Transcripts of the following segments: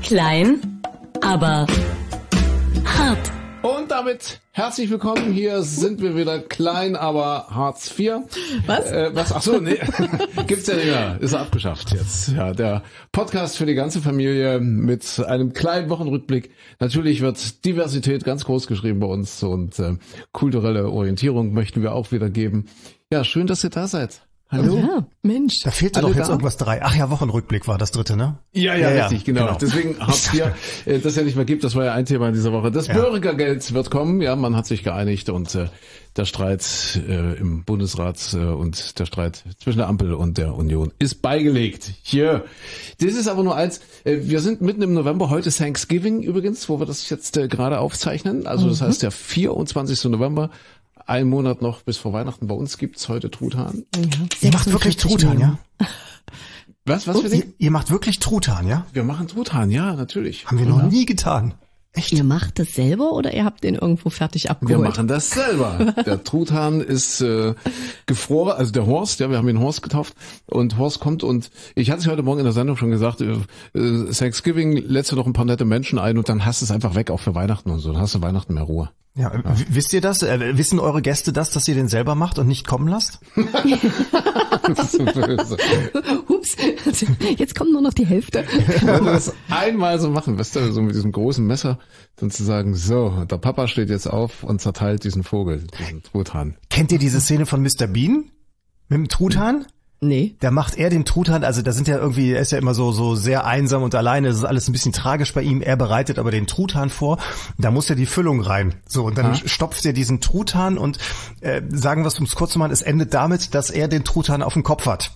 Klein, aber hart. Und damit herzlich willkommen. Hier sind wir wieder, klein, aber Hartz IV. Was? Ach so, nee. Gibt's ja nicht mehr. Ist abgeschafft jetzt. Ja, der Podcast für die ganze Familie mit einem kleinen Wochenrückblick. Natürlich wird Diversität ganz groß geschrieben bei uns und kulturelle Orientierung möchten wir auch wieder geben. Ja, schön, dass ihr da seid. Hallo? Ja, Mensch. Da fehlte doch jetzt irgendwas 3. Ach ja, Wochenrückblick war das 3., ne? Ja, richtig, genau. Deswegen Hartz IV, das ja nicht mehr gibt, das war ja ein Thema in dieser Woche. Das Bürgergeld wird kommen, ja, man hat sich geeinigt und der Streit im Bundesrat und der Streit zwischen der Ampel und der Union ist beigelegt. Hier. Das ist aber nur eins, wir sind mitten im November, heute Thanksgiving übrigens, wo wir das jetzt gerade aufzeichnen. Also das heißt der 24. November. Ein Monat noch bis vor Weihnachten. Bei uns gibt's heute Truthahn. Ja. Ihr macht wirklich Truthahn, ja? Was für dich? Ihr macht wirklich Truthahn, ja? Wir machen Truthahn, ja, natürlich. Haben wir noch nie getan. Echt? Ihr macht das selber oder ihr habt den irgendwo fertig abgeholt? Wir machen das selber. Der Truthahn ist gefroren, also der Horst, ja, wir haben ihn Horst getauft und Horst kommt und ich hatte es heute Morgen in der Sendung schon gesagt, Thanksgiving lädst du noch ein paar nette Menschen ein und dann hast du es einfach weg, auch für Weihnachten und so, dann hast du Weihnachten mehr Ruhe. Ja, wisst ihr das? Wissen eure Gäste das, dass ihr den selber macht und nicht kommen lasst? Das ist so böse. Hups, jetzt kommt nur noch die Hälfte. Wenn wir das einmal so machen, weißt du, so mit diesem großen Messer, dann zu sagen, so, der Papa steht jetzt auf und zerteilt diesen Vogel, diesen Truthahn. Kennt ihr diese Szene von Mr. Bean? Mit dem Truthahn? Nee. Da macht er den Truthahn, also da sind ja irgendwie, er ist ja immer so sehr einsam und alleine, das ist alles ein bisschen tragisch bei ihm, er bereitet aber den Truthahn vor, da muss ja die Füllung rein. So, und dann stopft er diesen Truthahn und sagen wir es, um es kurz zu machen, es endet damit, dass er den Truthahn auf dem Kopf hat.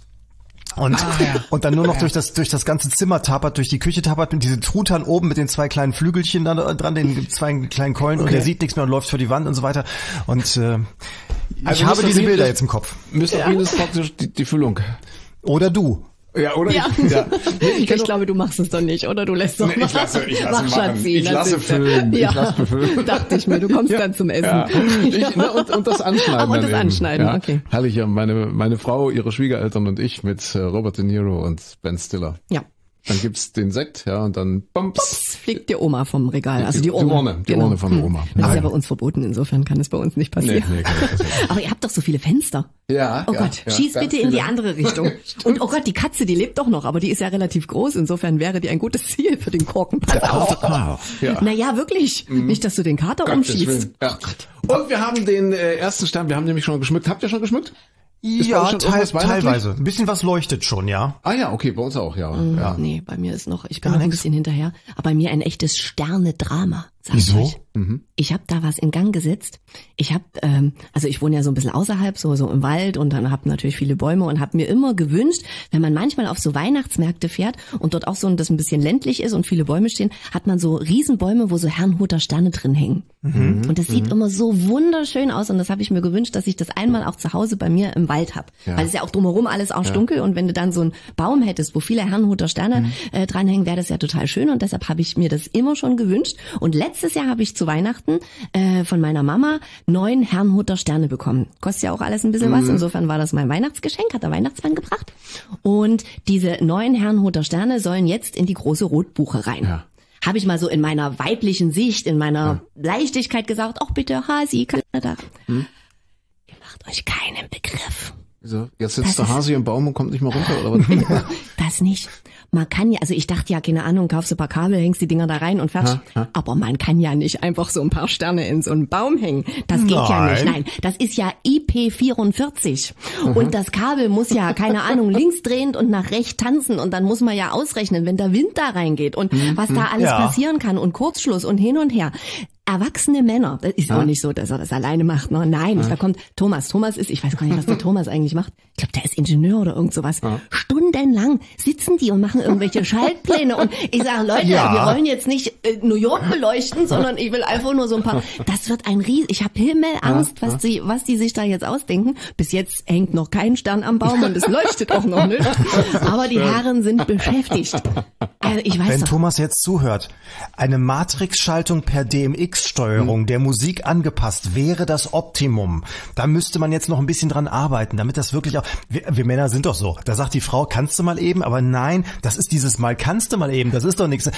Und dann nur noch durch das ganze Zimmer tapert, durch die Küche tapert mit diesem Truthahn oben mit den 2 kleinen Flügelchen da dran, den 2 kleinen Keulen und er sieht nichts mehr und läuft vor die Wand und so weiter. Und ich habe diese Bilder jetzt im Kopf. Mr. Bean ist praktisch die Füllung. Oder du. Ja, oder? Ja. Ja. Ich glaube, du machst es doch nicht, oder? Du lässt doch nee, ich lasse machen. Ich lasse füllen. Ja. Ich lasse befüllen. Dachte ich mir, du kommst dann zum Essen. Ja. Und das Anschneiden. Und das Anschneiden, ja. Okay. Herrlich, ja, meine Frau, ihre Schwiegereltern und ich mit Robert De Niro und Ben Stiller. Ja. Dann gibt's den Sekt, ja, und dann Bums, fliegt die Oma vom Regal, also die Urne. Die Urne von der Oma. Das ist ja bei uns verboten, insofern kann es bei uns nicht passieren. Nee, kann nicht passieren. Aber ihr habt doch so viele Fenster. Ja. Oh Gott, schieß bitte in die andere Richtung. Und oh Gott, die Katze, die lebt doch noch, aber die ist ja relativ groß, insofern wäre die ein gutes Ziel für den Korken. Pass auf. Ja. Naja, wirklich. Nicht, dass du den Kater umschießt. Ja. Und wir haben den ersten Stern, wir haben nämlich schon geschmückt. Habt ihr schon geschmückt? Ja, teilweise. Ein bisschen was leuchtet schon, ja. Ah ja, okay, bei uns auch, ja. Nee, bei mir ist noch, ich bin noch ein bisschen hinterher, aber bei mir ein echtes Sterne-Drama. Wieso? Ich habe da was in Gang gesetzt. Ich habe, also ich wohne ja so ein bisschen außerhalb, so im Wald und dann habe natürlich viele Bäume und habe mir immer gewünscht, wenn man manchmal auf so Weihnachtsmärkte fährt und dort auch so das ein bisschen ländlich ist und viele Bäume stehen, hat man so Riesenbäume, wo so Herrnhuter Sterne drin hängen. Und das sieht immer so wunderschön aus und das habe ich mir gewünscht, dass ich das einmal auch zu Hause bei mir im Wald habe. Ja. Weil es ja auch drumherum alles auch dunkel und wenn du dann so einen Baum hättest, wo viele Herrnhuter Sterne dranhängen, wäre das ja total schön und deshalb habe ich mir das immer schon gewünscht und letztes Jahr habe ich zu Weihnachten von meiner Mama 9 Herrnhuter Sterne bekommen. Kostet ja auch alles ein bisschen was, insofern war das mein Weihnachtsgeschenk, hat der Weihnachtsmann gebracht. Und diese 9 Herrnhuter Sterne sollen jetzt in die große Rotbuche rein. Ja. Habe ich mal so in meiner weiblichen Sicht, in meiner Leichtigkeit gesagt, ach bitte, Hasi, kann da. Ihr macht euch keinen Begriff. Wieso? Jetzt sitzt der Hasi im Baum und kommt nicht mehr runter, oder was? Das nicht. Man kann ja, also ich dachte ja, keine Ahnung, kaufst du ein paar Kabel, hängst die Dinger da rein und fertig. Aber man kann ja nicht einfach so ein paar Sterne in so einen Baum hängen. Das geht ja nicht. Nein, das ist ja IP44. Und das Kabel muss ja, keine Ahnung, linksdrehend und nach rechts tanzen. Und dann muss man ja ausrechnen, wenn der Wind da reingeht und was da alles passieren kann und Kurzschluss und hin und her. Erwachsene Männer, das ist auch nicht so, dass er das alleine macht. Ne? Nein, da kommt Thomas. Thomas ist, ich weiß gar nicht, was der Thomas eigentlich macht. Ich glaube, der ist Ingenieur oder irgend sowas. Stundenlang sitzen die und machen irgendwelche Schaltpläne. Und ich sage, Leute, wir wollen jetzt nicht New York beleuchten, sondern ich will einfach nur so ein paar. Das wird ein ich habe Himmelangst, was die sich da jetzt ausdenken. Bis jetzt hängt noch kein Stern am Baum und es leuchtet auch noch nicht. Aber die Herren sind beschäftigt. Also ich weiß Wenn doch. Thomas jetzt zuhört, eine Matrix-Schaltung per DMX-Steuerung der Musik angepasst wäre das Optimum. Da müsste man jetzt noch ein bisschen dran arbeiten, damit das wirklich auch, wir Männer sind doch so. Da sagt die Frau, kannst du mal eben, aber nein, das ist dieses Mal, kannst du mal eben, das ist doch nichts.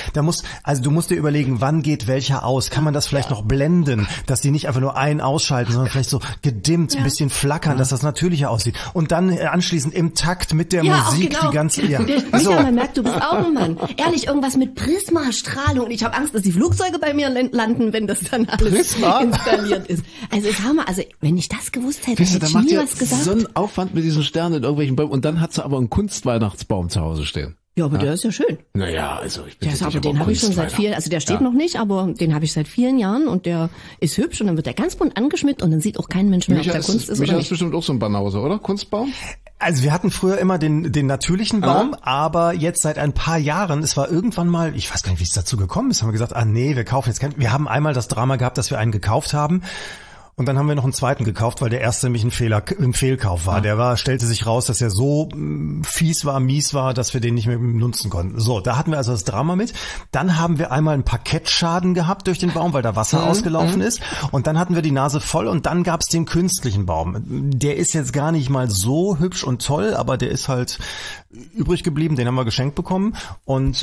Du musst dir überlegen, wann geht welcher aus? Kann man das vielleicht noch blenden, dass die nicht einfach nur einen ausschalten, sondern vielleicht so gedimmt, ein bisschen flackern, dass das natürlicher aussieht. Und dann anschließend im Takt mit der Musik die ganze, Michael, man merkt, du bist auch ein Mann. Ehrlich, irgendwas mit Prisma-Strahlung. Und ich habe Angst, dass die Flugzeuge bei mir landen, wenn das dann alles installiert ist. Also sag mal, wenn ich das gewusst hätte, hätte ich nie was gesagt. So einen Aufwand mit diesen Sternen in irgendwelchen Bäumen. Und dann hat sie aber einen Kunstweihnachtsbaum zu Hause stehen. Ja, aber der ist ja schön. Naja, also ich bin aber den habe ich schon seit vielen, also der steht noch nicht, aber den habe ich seit vielen Jahren und der ist hübsch und dann wird der ganz bunt angeschmückt und dann sieht auch kein Mensch mehr, ob der Kunst ist oder Micha nicht. ist bestimmt auch so ein Banause, oder? Kunstbaum? Also wir hatten früher immer den natürlichen Baum, aber jetzt seit ein paar Jahren, es war irgendwann mal, ich weiß gar nicht, wie es dazu gekommen ist, haben wir gesagt, nee, wir kaufen jetzt keinen. Wir haben einmal das Drama gehabt, dass wir einen gekauft haben. Und dann haben wir noch einen zweiten gekauft, weil der erste nämlich ein Fehlkauf war. Der stellte sich raus, dass er so mies war, dass wir den nicht mehr nutzen konnten. So, da hatten wir also das Drama mit. Dann haben wir einmal einen Parkettschaden gehabt durch den Baum, weil da Wasser ausgelaufen ist. Und dann hatten wir die Nase voll und dann gab's den künstlichen Baum. Der ist jetzt gar nicht mal so hübsch und toll, aber der ist halt übrig geblieben. Den haben wir geschenkt bekommen. Und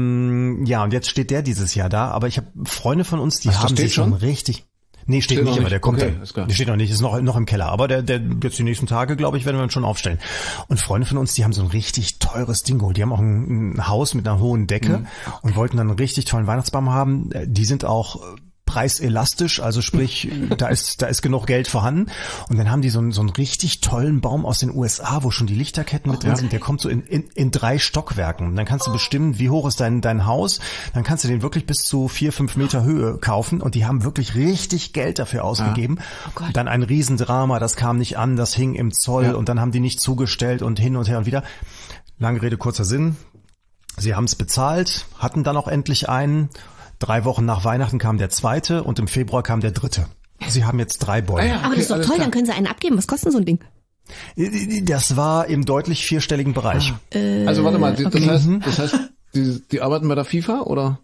und jetzt steht der dieses Jahr da. Aber ich habe Freunde von uns, die haben sich schon richtig... Nee, steht nicht, aber der kommt okay, der steht noch nicht, ist noch im Keller, aber der jetzt die nächsten Tage, glaube ich, werden wir ihn schon aufstellen. Und Freunde von uns, die haben so ein richtig teures Ding geholt. Die haben auch ein Haus mit einer hohen Decke und wollten dann einen richtig tollen Weihnachtsbaum haben. Die sind auch preiselastisch, also sprich, da ist genug Geld vorhanden. Und dann haben die so einen richtig tollen Baum aus den USA, wo schon die Lichterketten mit drin sind. Der kommt so in 3 Stockwerken. Und dann kannst du bestimmen, wie hoch ist dein Haus. Dann kannst du den wirklich bis zu 4-5 Meter Höhe kaufen. Und die haben wirklich richtig Geld dafür ausgegeben. Oh dann ein Riesendrama, das kam nicht an, das hing im Zoll und dann haben die nicht zugestellt und hin und her und wieder. Lange Rede, kurzer Sinn. Sie haben es bezahlt, hatten dann auch endlich einen. 3 Wochen nach Weihnachten kam der zweite und im Februar kam der dritte. Sie haben jetzt 3 Bäume. Aber das ist doch toll, dann können Sie einen abgeben. Was kostet so ein Ding? Das war im deutlich 4-stelligen Bereich. Also warte mal, das heißt, die arbeiten bei der FIFA, oder?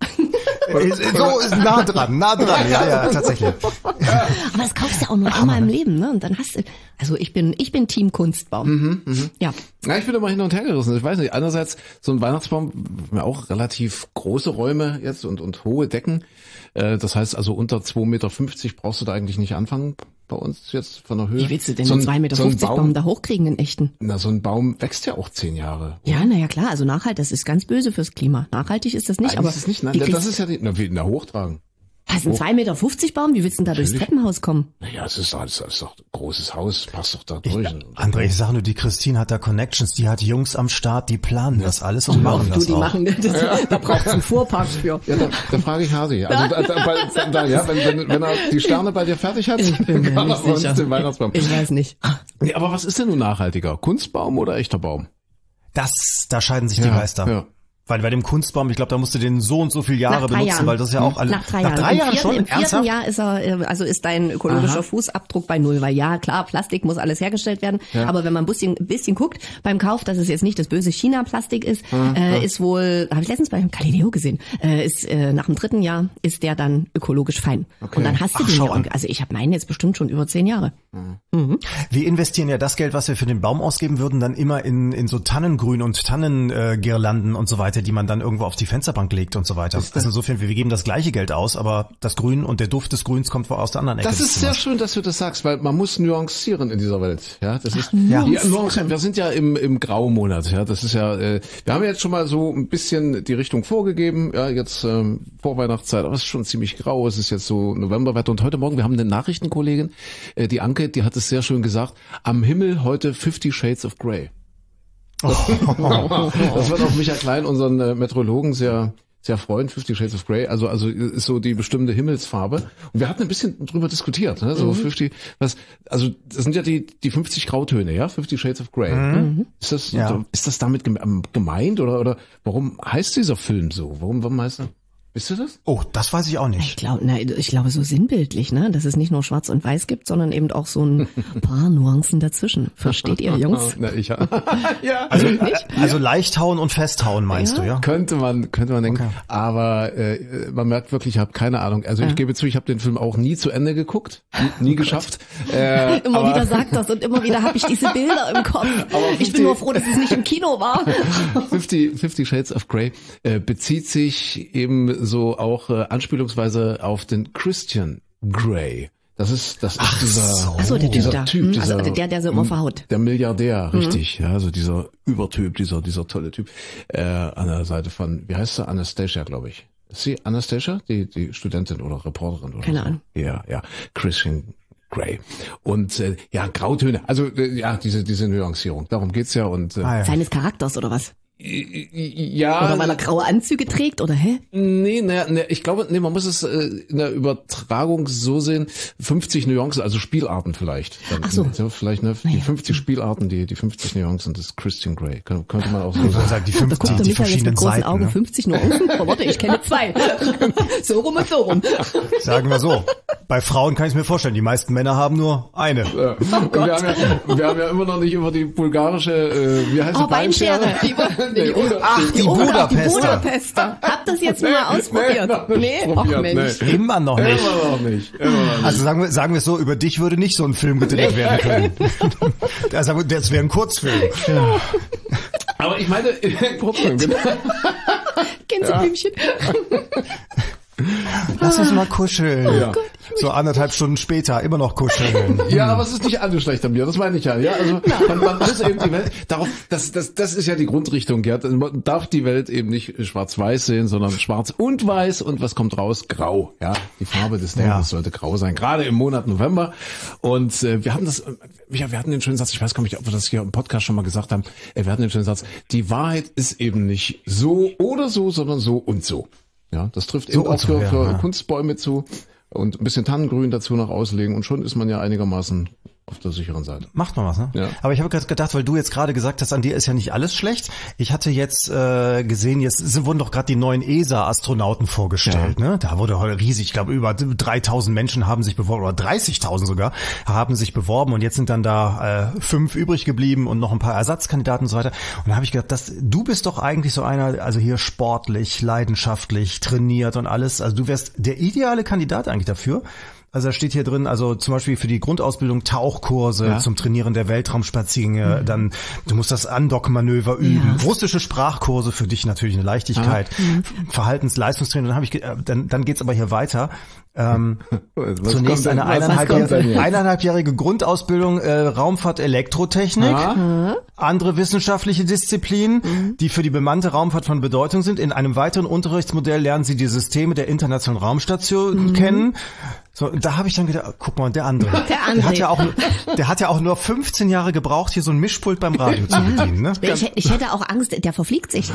So ist nah dran, ja, tatsächlich. Aber das kaufst du ja auch nur einmal im Leben, ne? Und dann hast du, also ich bin Team Kunstbaum. Ja. Ja, ich bin immer hin und her gerissen. Ich weiß nicht, einerseits so ein Weihnachtsbaum, ja auch relativ große Räume jetzt und hohe Decken. Das heißt also unter 2,50 Meter brauchst du da eigentlich nicht anfangen bei uns jetzt von der Höhe. Wie willst du denn einen 2,50 Meter Baum da hochkriegen, einen echten? Na, so ein Baum wächst ja auch 10 Jahre. Ja, naja, klar, also nachhaltig, das ist ganz böse fürs Klima. Nachhaltig ist das nicht, eigentlich aber... Ist es nicht, nein, das ist ja wie hochtragen. Was, ein 2,50 Meter Baum? Wie willst du denn da durchs Treppenhaus kommen? Naja, es ist doch ein großes Haus, passt doch da durch. André, ich sag nur, die Christine hat da Connections, die hat Jungs am Start, die planen das alles und machen das auch. Da braucht es einen Fuhrpark für. Ja, da frage ich Hasi. Also wenn er die Sterne bei dir fertig hat, ich bin mir kann nicht er uns sicher. den Weihnachtsbaum. Ich weiß nicht. Nee, aber was ist denn nun nachhaltiger? Kunstbaum oder echter Baum? Da scheiden sich die Geister. Ja. Weil bei dem Kunstbaum, ich glaube, da musst du den so und so viele Jahre benutzen, weil das ist ja auch alles. Nach 3 Jahren. Nach 3 Jahren schon? Im 4. Jahr ist dein ökologischer Fußabdruck bei 0, weil ja, klar, Plastik muss alles hergestellt werden, aber wenn man ein bisschen guckt beim Kauf, dass es jetzt nicht das böse China-Plastik ist, ist wohl, habe ich letztens bei Galileo gesehen, ist nach dem 3. Jahr ist der dann ökologisch fein. Okay. Und dann hast du den ja, also ich habe meinen jetzt bestimmt schon über 10 Jahre. Wir investieren ja das Geld, was wir für den Baum ausgeben würden, dann immer in so Tannengrün und Tannengirlanden und so weiter, die man dann irgendwo auf die Fensterbank legt und so weiter. Also insofern, wir geben das gleiche Geld aus, aber das Grün und der Duft des Grüns kommt aus der anderen Ecke. Das ist sehr schön, dass du das sagst, weil man muss nuancieren in dieser Welt. Ja, das ist wir sind ja im Graumonat. Ja, das ist ja. Wir haben ja jetzt schon mal so ein bisschen die Richtung vorgegeben. Ja, jetzt Vorweihnachtszeit, aber es ist schon ziemlich grau. Es ist jetzt so Novemberwetter und heute Morgen wir haben eine Nachrichtenkollegin, die Anke, die hat es sehr schön gesagt. Am Himmel heute 50 Shades of Grey. Das wird auch Michael Klein, unseren Meteorologen, sehr freuen, 50 Shades of Grey, also ist so die bestimmte Himmelsfarbe. Und wir hatten ein bisschen drüber diskutiert, ne? So 50, also das sind ja die 50 Grautöne, ja, 50 Shades of Grey. Ist das damit gemeint oder warum heißt dieser Film so? Warum heißt er? Wisst ihr das? Oh, das weiß ich auch nicht. Ich glaube so sinnbildlich, ne, dass es nicht nur Schwarz und Weiß gibt, sondern eben auch so ein paar Nuancen dazwischen. Versteht ihr, Jungs? Na, ja. Also leicht hauen und festhauen meinst du, ja? Könnte man denken, okay. Aber man merkt wirklich, ich habe keine Ahnung. Also ich gebe zu, ich habe den Film auch nie zu Ende geguckt, nie geschafft. Immer wieder sagt das und immer wieder habe ich diese Bilder im Kopf. Ich bin nur froh, dass es nicht im Kino war. 50 Shades of Grey bezieht sich eben so auch anspielungsweise auf den Christian Grey. Das ist dieser Typ, also der so immer verhaut. Der Milliardär, richtig. Ja, also dieser Übertyp, dieser tolle Typ an der Seite von, wie heißt sie? Anastasia, glaube ich. Ist sie Anastasia? Die Studentin oder Reporterin oder Keine Ahnung. Ja, Christian Grey. Und Grautöne. Also diese Nuancierung. Darum geht's ja. Und seines Charakters oder was? Ja. Oder weil er graue Anzüge trägt, oder hä? Nee, ich glaube, man muss es in der Übertragung so sehen, 50 Nuancen, also Spielarten vielleicht. Dann, ach so. Vielleicht die 50 Spielarten, die 50 Nuancen des Christian Grey. Könnte man auch so sagen. Die 50, da guckt die verschiedenen mit großen Seiten. Augen, 50 Nuancen? Oh, warte, ich kenne 2. So rum und so rum. Sagen wir so. Bei Frauen kann ich mir vorstellen, die meisten Männer haben nur eine. Ja. Oh Gott. Wir haben ja immer noch nicht über die bulgarische, wie heißt die Weinschere? Die Budapester. Habt ihr das jetzt mal ausprobiert? Mensch. Immer noch nicht. Also sagen wir es so, über dich würde nicht so ein Film gedreht werden können. Also das wäre ein Kurzfilm. Ja. Aber ich meine, Kurzfilm, genau. Gänseblümchen. Lass uns mal kuscheln. Ja. So 1,5 Stunden später, immer noch kuscheln. Ja, aber es ist nicht alles schlecht an mir, das meine ich ja. Ja, also man muss eben die Welt, das ist ja die Grundrichtung, Gerd. Man darf die Welt eben nicht schwarz-weiß sehen, sondern schwarz und weiß und was kommt raus? Grau. Ja, die Farbe des Denkens sollte grau sein, gerade im Monat November. Und wir hatten den schönen Satz, ich weiß gar nicht, ob wir das hier im Podcast schon mal gesagt haben, wir hatten den schönen Satz, die Wahrheit ist eben nicht so oder so, sondern so und so. Ja, das trifft eben auch für Kunstbäume zu und ein bisschen Tannengrün dazu noch auslegen und schon ist man ja einigermaßen auf der sicheren Seite. Macht man was, ne? Ja. Aber ich habe gerade gedacht, weil du jetzt gerade gesagt hast, an dir ist ja nicht alles schlecht. Ich hatte jetzt gesehen, wurden doch gerade die neuen ESA-Astronauten vorgestellt, ne? Da wurde heute riesig, ich glaube über 3.000 Menschen haben sich beworben, oder 30.000 sogar, haben sich beworben und jetzt sind dann da 5 übrig geblieben und noch ein paar Ersatzkandidaten und so weiter. Und da habe ich gedacht, du bist doch eigentlich so einer, also hier sportlich, leidenschaftlich, trainiert und alles. Also du wärst der ideale Kandidat eigentlich dafür. Also da steht hier drin, also zum Beispiel für die Grundausbildung Tauchkurse zum Trainieren der Weltraumspaziergänge, dann du musst das Andockmanöver üben, russische Sprachkurse, für dich natürlich eine Leichtigkeit, Verhaltensleistungstraining, dann habe ich dann geht's aber hier weiter. Zunächst eine eineinhalbjährige Grundausbildung Raumfahrt Elektrotechnik, andere wissenschaftliche Disziplinen, die für die bemannte Raumfahrt von Bedeutung sind. In einem weiteren Unterrichtsmodell lernen sie die Systeme der Internationalen Raumstation kennen. So, da habe ich dann gedacht, guck mal, der andere. Der hat ja auch nur 15 Jahre gebraucht, hier so ein Mischpult beim Radio zu bedienen. Ne? Ich hätte auch Angst, der verfliegt sich.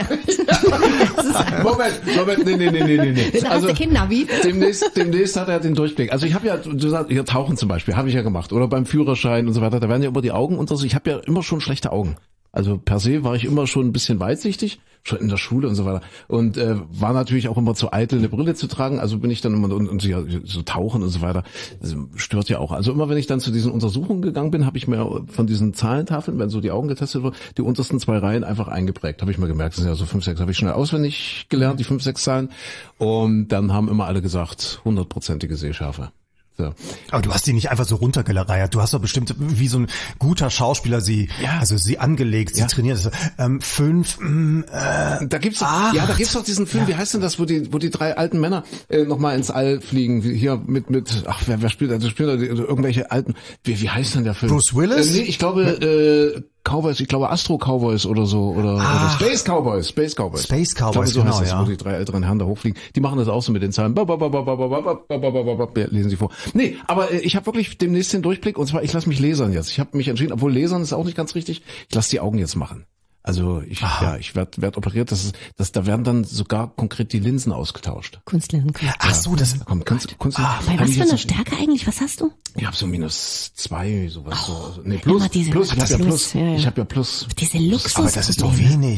Moment, nee. Also Kinder, wie? Demnächst hat er den Durchblick. Also ich habe ja, du sagst, hier Tauchen zum Beispiel, habe ich ja gemacht. Oder beim Führerschein und so weiter, da werden ja immer die Augen unter sich. Ich habe ja immer schon schlechte Augen. Also per se war ich immer schon ein bisschen weitsichtig, schon in der Schule und so weiter. Und war natürlich auch immer zu eitel, eine Brille zu tragen. Also bin ich dann immer und so tauchen und so weiter. Das stört ja auch. Also immer wenn ich dann zu diesen Untersuchungen gegangen bin, habe ich mir von diesen Zahlentafeln, wenn so die Augen getestet wurden, die untersten 2 Reihen einfach eingeprägt. Habe ich mir gemerkt, das sind ja so 5, 6, habe ich schnell auswendig gelernt, die 5, 6 Zahlen. Und dann haben immer alle gesagt, 100%ige Sehschärfe. So. Aber du hast die nicht einfach so runtergeleiert. Du hast doch bestimmt wie so ein guter Schauspieler sie angelegt, sie trainiert. 5, da gibt's doch diesen Film, wie heißt denn das, wo die 3 alten Männer nochmal ins All fliegen, hier wer spielt da? Das spielen da irgendwelche alten, wie heißt denn der Film? Bruce Willis? Nee, ich glaube Cowboys, Astro Cowboys oder so oder Space Cowboys. Space Cowboys, so genau, heißt das, wo die 3 älteren Herren da hochfliegen. Die machen das auch so mit den Zahlen. Lesen sie vor. Nee, aber ich habe wirklich demnächst den Durchblick und zwar, ich lasse mich lasern jetzt. Ich habe mich entschieden, obwohl lasern ist auch nicht ganz richtig, ich lasse die Augen jetzt machen. Also ich werd operiert, da werden dann sogar konkret die Linsen ausgetauscht. Kunstlinsen. Ach so, das Kunst. Bei was für einer Stärke eigentlich? Was hast du? Ich habe so -2, sowas. Nee, plus. Ich habe ja Plus. Diese Luxus. Aber das ist doch wenig.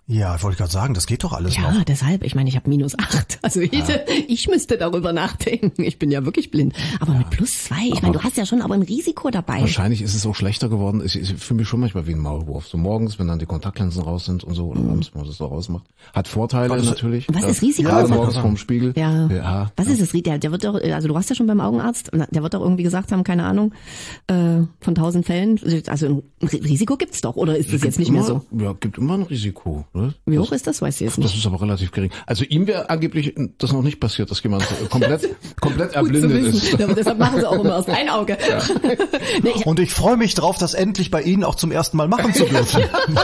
Ja, wollte ich gerade sagen, das geht doch alles Ja, noch. deshalb. Ich meine, ich habe -8. Also ich müsste darüber nachdenken. Ich bin ja wirklich blind. Aber mit +2, ich meine, du hast ja schon aber ein Risiko dabei. Wahrscheinlich ist es auch schlechter geworden. Ich fühle mich schon manchmal wie ein Maulwurf. So morgens, wenn dann die Kontaktlinsen raus sind und so, oder abends, wenn man das so rausmacht. Hat Vorteile natürlich. Was ist Risiko? Gerade morgens vorm Spiegel. Ja. Was ist das Risiko? Der wird doch, also du warst ja schon beim Augenarzt, der wird doch irgendwie gesagt haben, keine Ahnung, von 1000 Fällen. Also ein Risiko gibt's doch, oder ist das jetzt nicht mehr so? Ja, gibt immer ein Risiko. Ne? Wie hoch ist das? Weiß ich jetzt nicht. Das ist aber relativ gering. Also ihm wäre angeblich das noch nicht passiert, dass jemand komplett erblindet ist. Ja, deshalb machen sie auch immer aus ein Auge. Ja. Nee, und ich freue mich drauf, das endlich bei Ihnen auch zum ersten Mal machen zu dürfen.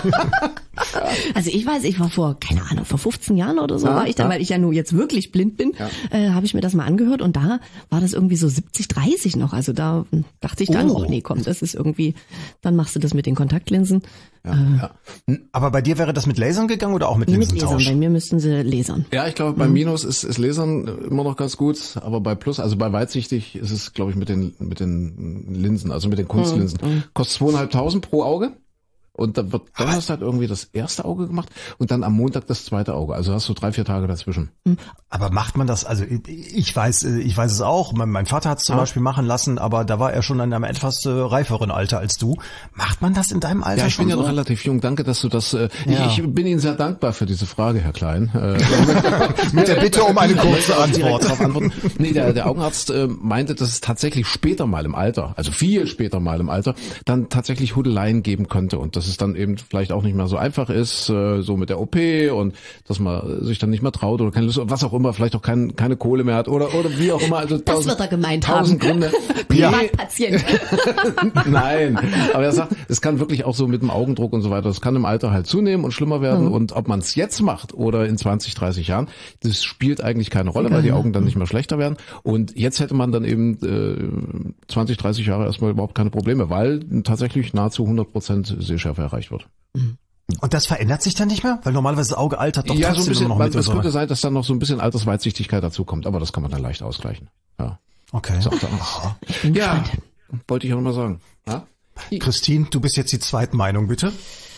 Also ich weiß, ich war vor 15 Jahren oder so, war ich dann, weil ich ja nur jetzt wirklich blind bin, habe ich mir das mal angehört und da war das irgendwie so 70-30 noch. Also da dachte ich dann, nee, komm, das ist irgendwie, dann machst du das mit den Kontaktlinsen. Ja. Aber bei dir wäre das mit Lasern gegangen oder auch mit Linsentausch? Mit Lasern, bei mir müssten sie lasern. Ja, ich glaube, bei Minus ist Lasern immer noch ganz gut, aber bei Plus, also bei weitsichtig ist es, glaube ich, mit den Linsen, also mit den Kunstlinsen. Kostet 2.500 pro Auge. Und dann hast du halt irgendwie das erste Auge gemacht und dann am Montag das zweite Auge. Also hast du 3-4 Tage dazwischen. Aber macht man das, also ich weiß es auch, mein Vater hat es zum Beispiel machen lassen, aber da war er schon in einem etwas reiferen Alter als du. Macht man das in deinem Alter schon? Ja, ich bin ja noch relativ jung. Danke, dass du das, ich bin Ihnen sehr dankbar für diese Frage, Herr Klein. Mit der Bitte um eine kurze Antwort. Nee, der Augenarzt meinte, dass es tatsächlich später mal im Alter, also viel später mal im Alter, dann tatsächlich Hudeleien geben könnte und dass es dann eben vielleicht auch nicht mehr so einfach ist, so mit der OP und dass man sich dann nicht mehr traut oder keine Lust, was auch immer, vielleicht auch keine Kohle mehr hat oder wie auch immer. Also das wird er gemeint haben. Gründe. Privatpatient. Nein, aber er sagt, es kann wirklich auch so mit dem Augendruck und so weiter, das kann im Alter halt zunehmen und schlimmer werden und ob man es jetzt macht oder in 20, 30 Jahren, das spielt eigentlich keine Rolle, weil die Augen dann nicht mehr schlechter werden und jetzt hätte man dann eben 20, 30 Jahre erstmal überhaupt keine Probleme, weil tatsächlich nahezu 100% Sehschärfe erreicht wird. Und das verändert sich dann nicht mehr? Weil normalerweise das Auge altert doch trotzdem so ein bisschen, noch mit. Es könnte sein, dass dann noch so ein bisschen Altersweitsichtigkeit dazu kommt, aber das kann man dann leicht ausgleichen. Ja. Okay. Ja, wollte ich auch noch mal sagen. Ja? Christine, du bist jetzt die Zweitmeinung, bitte.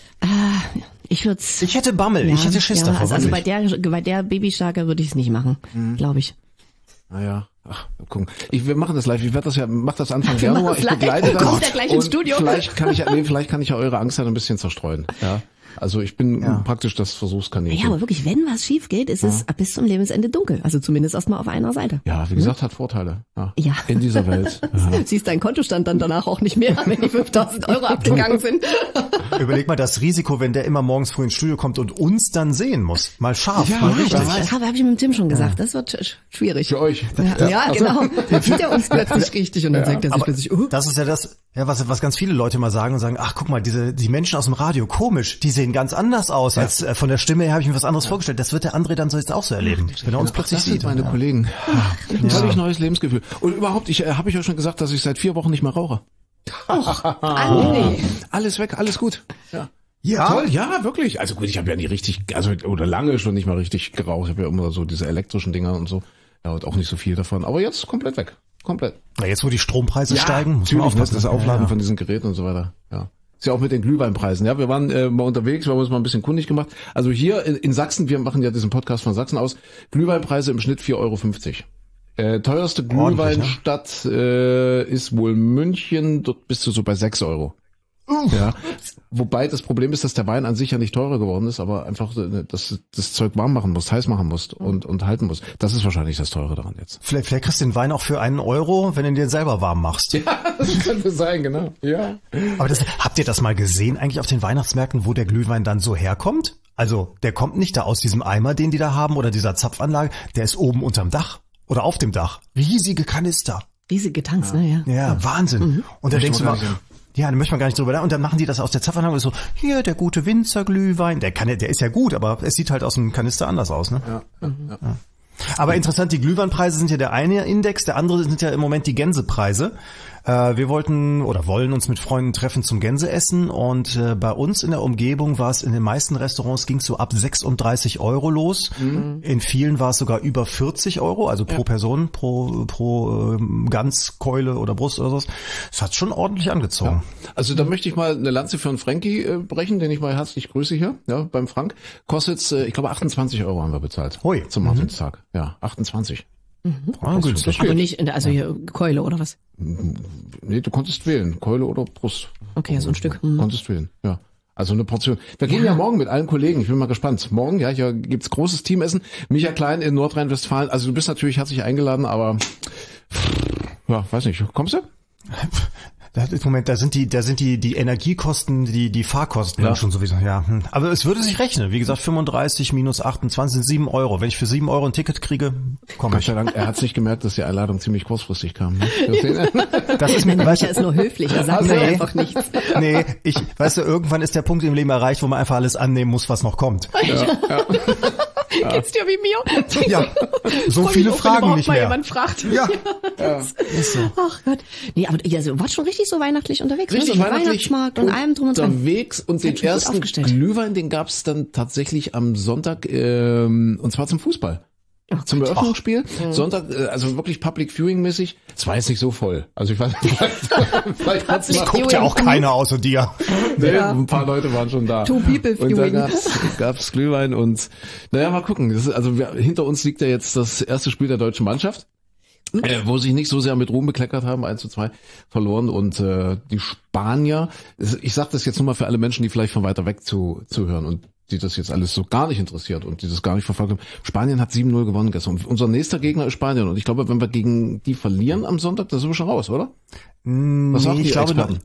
Ich hätte Bammel, ich hätte Schiss davor. Also bei der Babystarke würde ich es nicht machen, glaube ich. Naja. Ach, gucken. Wir machen das live. Ich werde das mach das Anfang Januar. Ich begleite das. Kommt ja gleich ins Studio. Vielleicht kann ich ja eure Angst dann ein bisschen zerstreuen. Ja. Also ich bin praktisch das Versuchskaninchen. Ja, aber wirklich, wenn was schief geht, ist es bis zum Lebensende dunkel. Also zumindest erstmal auf einer Seite. Ja, wie gesagt, hat Vorteile. Ja. In dieser Welt. Ja. Siehst deinen Kontostand dann danach auch nicht mehr, wenn die 5.000 Euro abgegangen sind. Überleg mal das Risiko, wenn der immer morgens früh ins Studio kommt und uns dann sehen muss. Mal scharf, mal richtig. Das habe ich mit dem Tim schon gesagt. Das wird schwierig. Für euch. Ja, genau. Dann sieht er uns plötzlich richtig und dann sagt er sich plötzlich, Das ist ja das, was ganz viele Leute mal sagen und sagen, ach guck mal, die Menschen aus dem Radio, komisch, die sehen ganz anders aus, als von der Stimme her habe ich mir was anderes vorgestellt. Das wird der André dann so jetzt auch so erleben, wenn er uns plötzlich sieht. Das sind meine Kollegen. Völlig neues Lebensgefühl. Und überhaupt, habe ich ja schon gesagt, dass ich seit 4 Wochen nicht mehr rauche. André. Alles weg, alles gut. Ja. Ja? Toll, ja, wirklich. Also gut, ich habe ja nie richtig, oder lange schon nicht mal richtig geraucht. Ich habe ja immer so diese elektrischen Dinger und so. Ja, und auch nicht so viel davon. Aber jetzt komplett weg. Komplett. Na, jetzt wo die Strompreise steigen, muss man aufpassen. Das Aufladen von diesen Geräten und so weiter. Ja. Ist ja auch mit den Glühweinpreisen. Ja, wir waren mal unterwegs, wir haben uns mal ein bisschen kundig gemacht. Also hier in Sachsen, wir machen ja diesen Podcast von Sachsen aus, Glühweinpreise im Schnitt 4,50 €. Teuerste Glühweinstadt ist wohl München, dort bist du so bei 6 €. Ja, wobei das Problem ist, dass der Wein an sich ja nicht teurer geworden ist, aber einfach, dass das Zeug warm machen musst, heiß machen musst und halten musst. Das ist wahrscheinlich das Teure daran jetzt. Vielleicht kriegst du den Wein auch für 1 €, wenn du den selber warm machst. Ja, das könnte sein, genau. Ja. Aber habt ihr das mal gesehen eigentlich auf den Weihnachtsmärkten, wo der Glühwein dann so herkommt? Also der kommt nicht da aus diesem Eimer, den die da haben oder dieser Zapfanlage, der ist oben unterm Dach oder auf dem Dach. Riesige Kanister. Riesige Tanks, ne? Ja, Wahnsinn. Und da denkst du mal, ja, da möchte man gar nicht drüber da. Und dann machen die das aus der Zapfanlage und so, hier, der gute Winzerglühwein, der ist ja gut, aber es sieht halt aus dem Kanister anders aus, ne? Ja. Aber interessant, die Glühweinpreise sind ja der eine Index, der andere sind ja im Moment die Gänsepreise. Wir wollten oder wollen uns mit Freunden treffen zum Gänseessen und bei uns in der Umgebung war es in den meisten Restaurants ging es so ab 36 € los. In vielen war es sogar über 40 €, also pro Person, pro Ganzkeule oder Brust oder so. Es hat schon ordentlich angezogen. Ja. Also da möchte ich mal eine Lanze für einen Frankie brechen, den ich mal herzlich grüße hier, ja, beim Frank. Kostet's, ich glaube 28 € haben wir bezahlt. Hui. Zum Martinstag. Ja, 28. Günstig. Aber nicht, also hier Keule oder was? Nee, du konntest wählen, Keule oder Brust. Okay, so ein Stück. Konntest wählen, ja. Also eine Portion. Wir gehen ja morgen mit allen Kollegen. Ich bin mal gespannt. Morgen, ja, hier gibt's großes Teamessen. Micha Klein in Nordrhein-Westfalen. Also du bist natürlich herzlich eingeladen, aber ja, weiß nicht. Kommst du? Moment, da sind die Energiekosten, die Fahrkosten schon sowieso, ja. Aber es würde sich rechnen. Wie gesagt, 35 minus 28 sind 7 €. Wenn ich für 7 € ein Ticket kriege, komme ich. Gott sei Dank, er hat's nicht gemerkt, dass die Einladung ziemlich kurzfristig kam. Ne? Das ist mir, Micha ist nur höflich, er sagt mir einfach nichts. Nee, weißt du, irgendwann ist der Punkt im Leben erreicht, wo man einfach alles annehmen muss, was noch kommt. Ja. Geht's dir wie mir? Ja, so viele Fragen nicht mehr. Jemand fragt. Ja. Ist so. Ach Gott. Nee, aber ihr wart schon richtig so weihnachtlich unterwegs. Richtig ne? So weihnachtlich Weihnachtsmarkt und allem drum und dran. Unterwegs und den ersten Glühwein, den gab's dann tatsächlich am Sonntag, und zwar zum Fußball. Zum Eröffnungsspiel. Sonntag, also wirklich Public Viewing mäßig. Es war jetzt nicht so voll. Also ich weiß vielleicht hat's Es guckt ja auch keiner außer dir. Nee, ein paar Leute waren schon da. Two people viewing. Und da gab's Glühwein und naja, mal gucken. Hinter uns liegt ja jetzt das erste Spiel der deutschen Mannschaft. Wo sich nicht so sehr mit Ruhm bekleckert haben, 1:2 verloren und die Spanier, ich sage das jetzt nur mal für alle Menschen, die vielleicht von weiter weg zuhören und die das jetzt alles so gar nicht interessiert und die das gar nicht verfolgt haben. Spanien hat 7-0 gewonnen gestern. Und unser nächster Gegner ist Spanien und ich glaube, wenn wir gegen die verlieren am Sonntag, dann sind wir schon raus, oder? Was sagt ich glaube, Experten?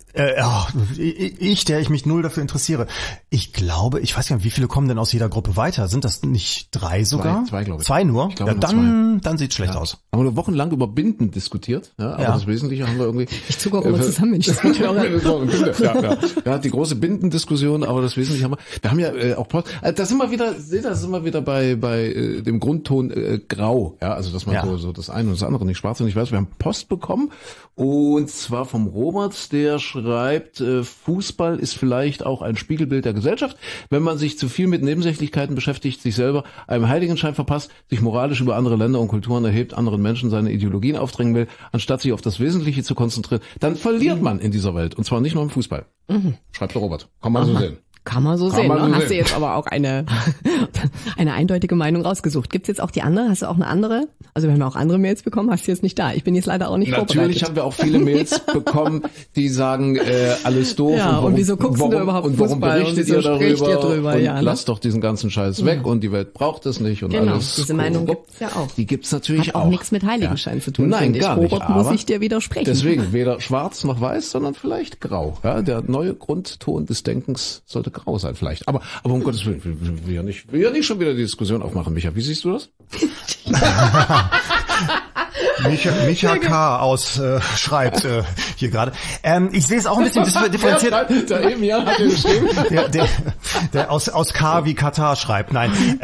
der ich mich null dafür interessiere. Ich glaube, ich weiß gar nicht, wie viele kommen denn aus jeder Gruppe weiter? Sind das nicht 3 sogar? Zwei, glaube ich. 2 nur? Ich glaube, dann sieht's schlecht aus. Haben wir wochenlang über Binden diskutiert, ja, aber das Wesentliche haben wir irgendwie. Ich zucke auch immer zusammen, wenn ich das höre. Ja, die große Bindendiskussion, aber das Wesentliche haben wir. Wir haben ja auch Post. Da sind wir wieder bei dem Grundton grau, ja, also dass man so das eine und das andere nicht schwarz und nicht weiß. Wir haben Post bekommen und zwar vom Robert, der schreibt, Fußball ist vielleicht auch ein Spiegelbild der Gesellschaft. Wenn man sich zu viel mit Nebensächlichkeiten beschäftigt, sich selber einem Heiligenschein verpasst, sich moralisch über andere Länder und Kulturen erhebt, anderen Menschen seine Ideologien aufdrängen will, anstatt sich auf das Wesentliche zu konzentrieren, dann verliert man in dieser Welt. Und zwar nicht nur im Fußball. Schreibt der Robert. Kann man so sehen. Kann man so sehen. Hast du jetzt aber auch eine eindeutige Meinung rausgesucht. Gibt's jetzt auch die andere? Hast du auch eine andere? Also wir haben ja auch andere Mails bekommen, hast du jetzt nicht da. Ich bin jetzt leider auch nicht vorbereitet. Natürlich haben wir auch viele Mails bekommen, die sagen, alles doof. Ja, und wieso guckst du überhaupt Fußball? Und warum berichtet ihr darüber? Und ja, ne? lasst doch diesen ganzen Scheiß weg und die Welt braucht es nicht und alles. Diese Meinung gibt's ja auch. Die gibt's natürlich Hat auch nichts mit Heiligenschein zu tun. Nein, gar nicht. Robert, muss ich dir widersprechen. Deswegen weder schwarz noch weiß, sondern vielleicht grau. Ja, der neue Grundton des Denkens sollte grau sein vielleicht. Aber um Gottes Willen, will ja nicht schon wieder die Diskussion aufmachen, Micha. Wie siehst du das? Micha K. schreibt hier gerade. Ich sehe es auch ein bisschen differenziert. Der Emir hat geschrieben. Der aus K wie Katar schreibt. Nein.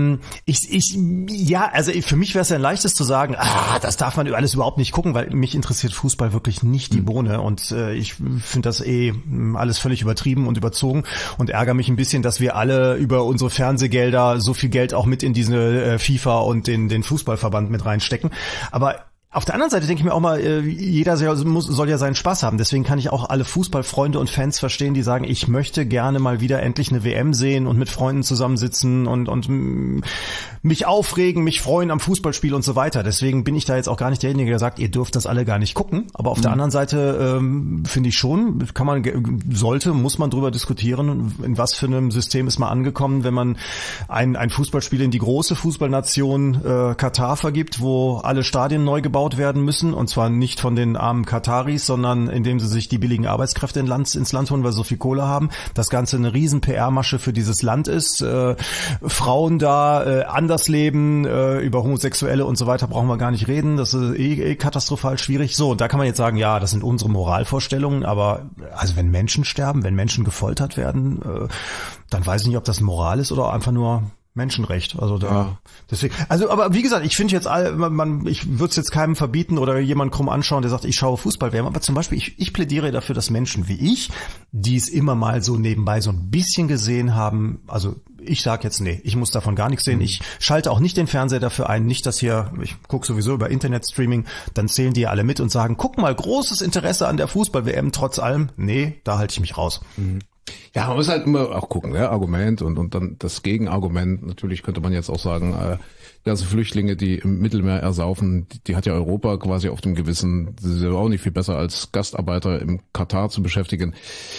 Also für mich wäre es ja ein leichtes zu sagen, das darf man alles überhaupt nicht gucken, weil mich interessiert Fußball wirklich nicht die Bohne und ich finde das alles völlig übertrieben und überzogen und ärgere mich ein bisschen, dass wir alle über unsere Fernsehgelder so viel Geld auch mit in diese FIFA und den Fußballverband mit reinstecken. Aber auf der anderen Seite denke ich mir auch mal, jeder soll ja seinen Spaß haben. Deswegen kann ich auch alle Fußballfreunde und Fans verstehen, die sagen, ich möchte gerne mal wieder endlich eine WM sehen und mit Freunden zusammensitzen und mich aufregen, mich freuen am Fußballspiel und so weiter. Deswegen bin ich da jetzt auch gar nicht derjenige, der sagt, ihr dürft das alle gar nicht gucken. Aber auf der anderen Seite finde ich schon, muss man drüber diskutieren, in was für einem System ist man angekommen, wenn man ein Fußballspiel in die große Fußballnation Katar vergibt, wo alle Stadien neu gebaut werden müssen, und zwar nicht von den armen Kataris, sondern indem sie sich die billigen Arbeitskräfte ins Land holen, weil sie so viel Kohle haben. Das Ganze eine riesen PR-Masche für dieses Land ist. Frauen da anders leben, über Homosexuelle und so weiter brauchen wir gar nicht reden. Das ist katastrophal schwierig. So, da kann man jetzt sagen, ja, das sind unsere Moralvorstellungen, aber also wenn Menschen sterben, wenn Menschen gefoltert werden, dann weiß ich nicht, ob das Moral ist oder einfach nur Menschenrecht. Also deswegen. Also, aber wie gesagt, ich finde jetzt ich würde es jetzt keinem verbieten oder jemand krumm anschauen, der sagt, ich schaue Fußball-WM. Aber zum Beispiel, ich plädiere dafür, dass Menschen wie ich, die es immer mal so nebenbei so ein bisschen gesehen haben, also ich sag jetzt, nee, ich muss davon gar nichts sehen. Ich schalte auch nicht den Fernseher dafür ein, nicht, dass hier, ich gucke sowieso über Internetstreaming, dann zählen die alle mit und sagen, guck mal, großes Interesse an der Fußball-WM trotz allem. Nee, da halte ich mich raus. Ja, man muss halt immer auch gucken, ja, Argument und dann das Gegenargument. Natürlich könnte man jetzt auch sagen, die ganzen Flüchtlinge, die im Mittelmeer ersaufen, die hat ja Europa quasi auf dem Gewissen. Das ist ja auch nicht viel besser als Gastarbeiter im Katar zu beschäftigen.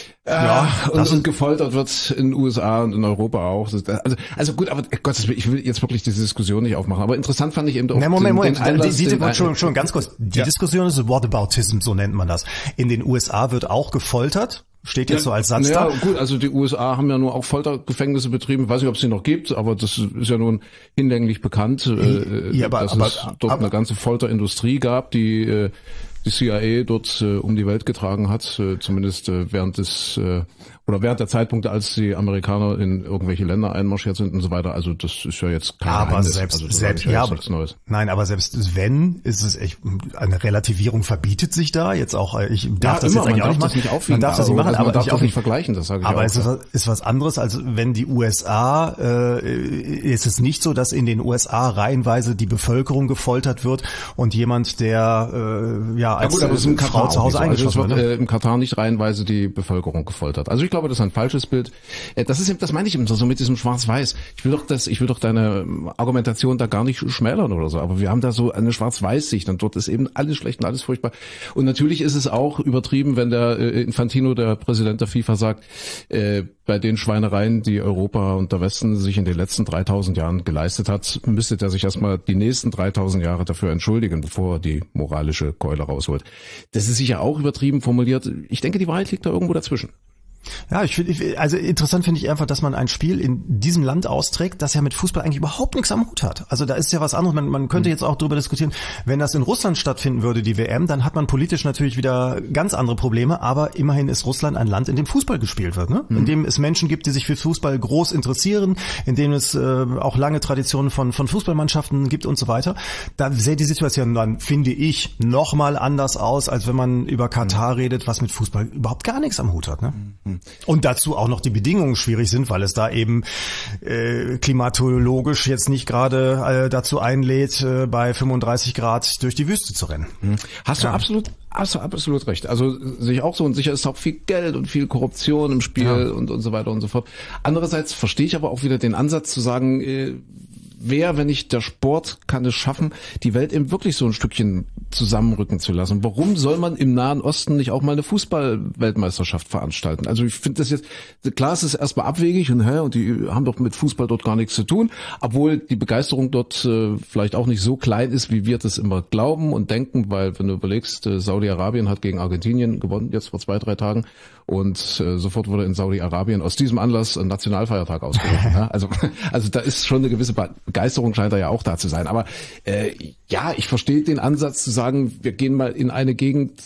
Und gefoltert wird in den USA und in Europa auch. Also gut, aber Gott, ich will jetzt wirklich diese Diskussion nicht aufmachen. Aber interessant fand ich eben auch Moment. Schon ganz kurz. Die Diskussion ist Whataboutism, so nennt man das. In den USA wird auch gefoltert. Steht jetzt so als Satz da. Ja, gut, also die USA haben ja nur auch Foltergefängnisse betrieben. Ich weiß nicht, ob es die noch gibt, aber das ist ja nun hinlänglich bekannt, dass es dort eine ganze Folterindustrie gab, die CIA dort um die Welt getragen hat, zumindest während der Zeitpunkte, als die Amerikaner in irgendwelche Länder einmarschiert sind und so weiter. Also das ist ja jetzt kein Geheimnis. Nichts Neues. Nein, aber selbst wenn, ist es echt, eine Relativierung verbietet sich da jetzt auch. Ich darf das jetzt eigentlich auch nicht machen. Man darf das nicht machen, aber man darf das nicht vergleichen, das sage ich auch. Aber es ist was anderes, als wenn die USA, ist es nicht so, dass in den USA reihenweise die Bevölkerung gefoltert wird und jemand, der als Frau zu Hause eingeschossen wird. Im Katar nicht reihenweise die Bevölkerung gefoltert. Also ich glaube, das ist ein falsches Bild. Das meine ich eben so mit diesem Schwarz-Weiß. Ich will doch deine Argumentation da gar nicht schmälern oder so, aber wir haben da so eine Schwarz-Weiß-Sicht und dort ist eben alles schlecht und alles furchtbar. Und natürlich ist es auch übertrieben, wenn der Infantino, der Präsident der FIFA, sagt, bei den Schweinereien, die Europa und der Westen sich in den letzten 3000 Jahren geleistet hat, müsste der sich erstmal die nächsten 3000 Jahre dafür entschuldigen, bevor er die moralische Keule rausholt. Das ist sicher auch übertrieben formuliert. Ich denke, die Wahrheit liegt da irgendwo dazwischen. Ja, also interessant finde ich einfach, dass man ein Spiel in diesem Land austrägt, das ja mit Fußball eigentlich überhaupt nichts am Hut hat. Also da ist ja was anderes. Man könnte jetzt auch darüber diskutieren, wenn das in Russland stattfinden würde, die WM, dann hat man politisch natürlich wieder ganz andere Probleme, aber immerhin ist Russland ein Land, in dem Fußball gespielt wird, ne? In dem es Menschen gibt, die sich für Fußball groß interessieren, in dem es auch lange Traditionen von Fußballmannschaften gibt und so weiter. Da sähe die Situation dann, finde ich, nochmal anders aus, als wenn man über Katar redet, was mit Fußball überhaupt gar nichts am Hut hat, ne? Und dazu auch noch die Bedingungen schwierig sind, weil es da eben klimatologisch jetzt nicht gerade dazu einlädt, bei 35 Grad durch die Wüste zu rennen. Hast du absolut recht. Also sehe ich auch so, und sicher ist auch viel Geld und viel Korruption im Spiel und so weiter und so fort. Andererseits verstehe ich aber auch wieder den Ansatz zu sagen, wenn nicht der Sport kann es schaffen, die Welt eben wirklich so ein Stückchen zusammenrücken zu lassen. Warum soll man im Nahen Osten nicht auch mal eine Fußball-Weltmeisterschaft veranstalten? Also ich finde das jetzt, klar, es ist erstmal abwegig und die haben doch mit Fußball dort gar nichts zu tun, obwohl die Begeisterung dort vielleicht auch nicht so klein ist, wie wir das immer glauben und denken, weil wenn du überlegst, Saudi-Arabien hat gegen Argentinien gewonnen, jetzt vor 2-3 Tagen, und sofort wurde in Saudi-Arabien aus diesem Anlass ein Nationalfeiertag ausgerufen. Ja? Also da ist schon eine gewisse Begeisterung, scheint da ja auch da zu sein. Aber ich verstehe den Ansatz zu sagen, wir gehen mal in eine Gegend,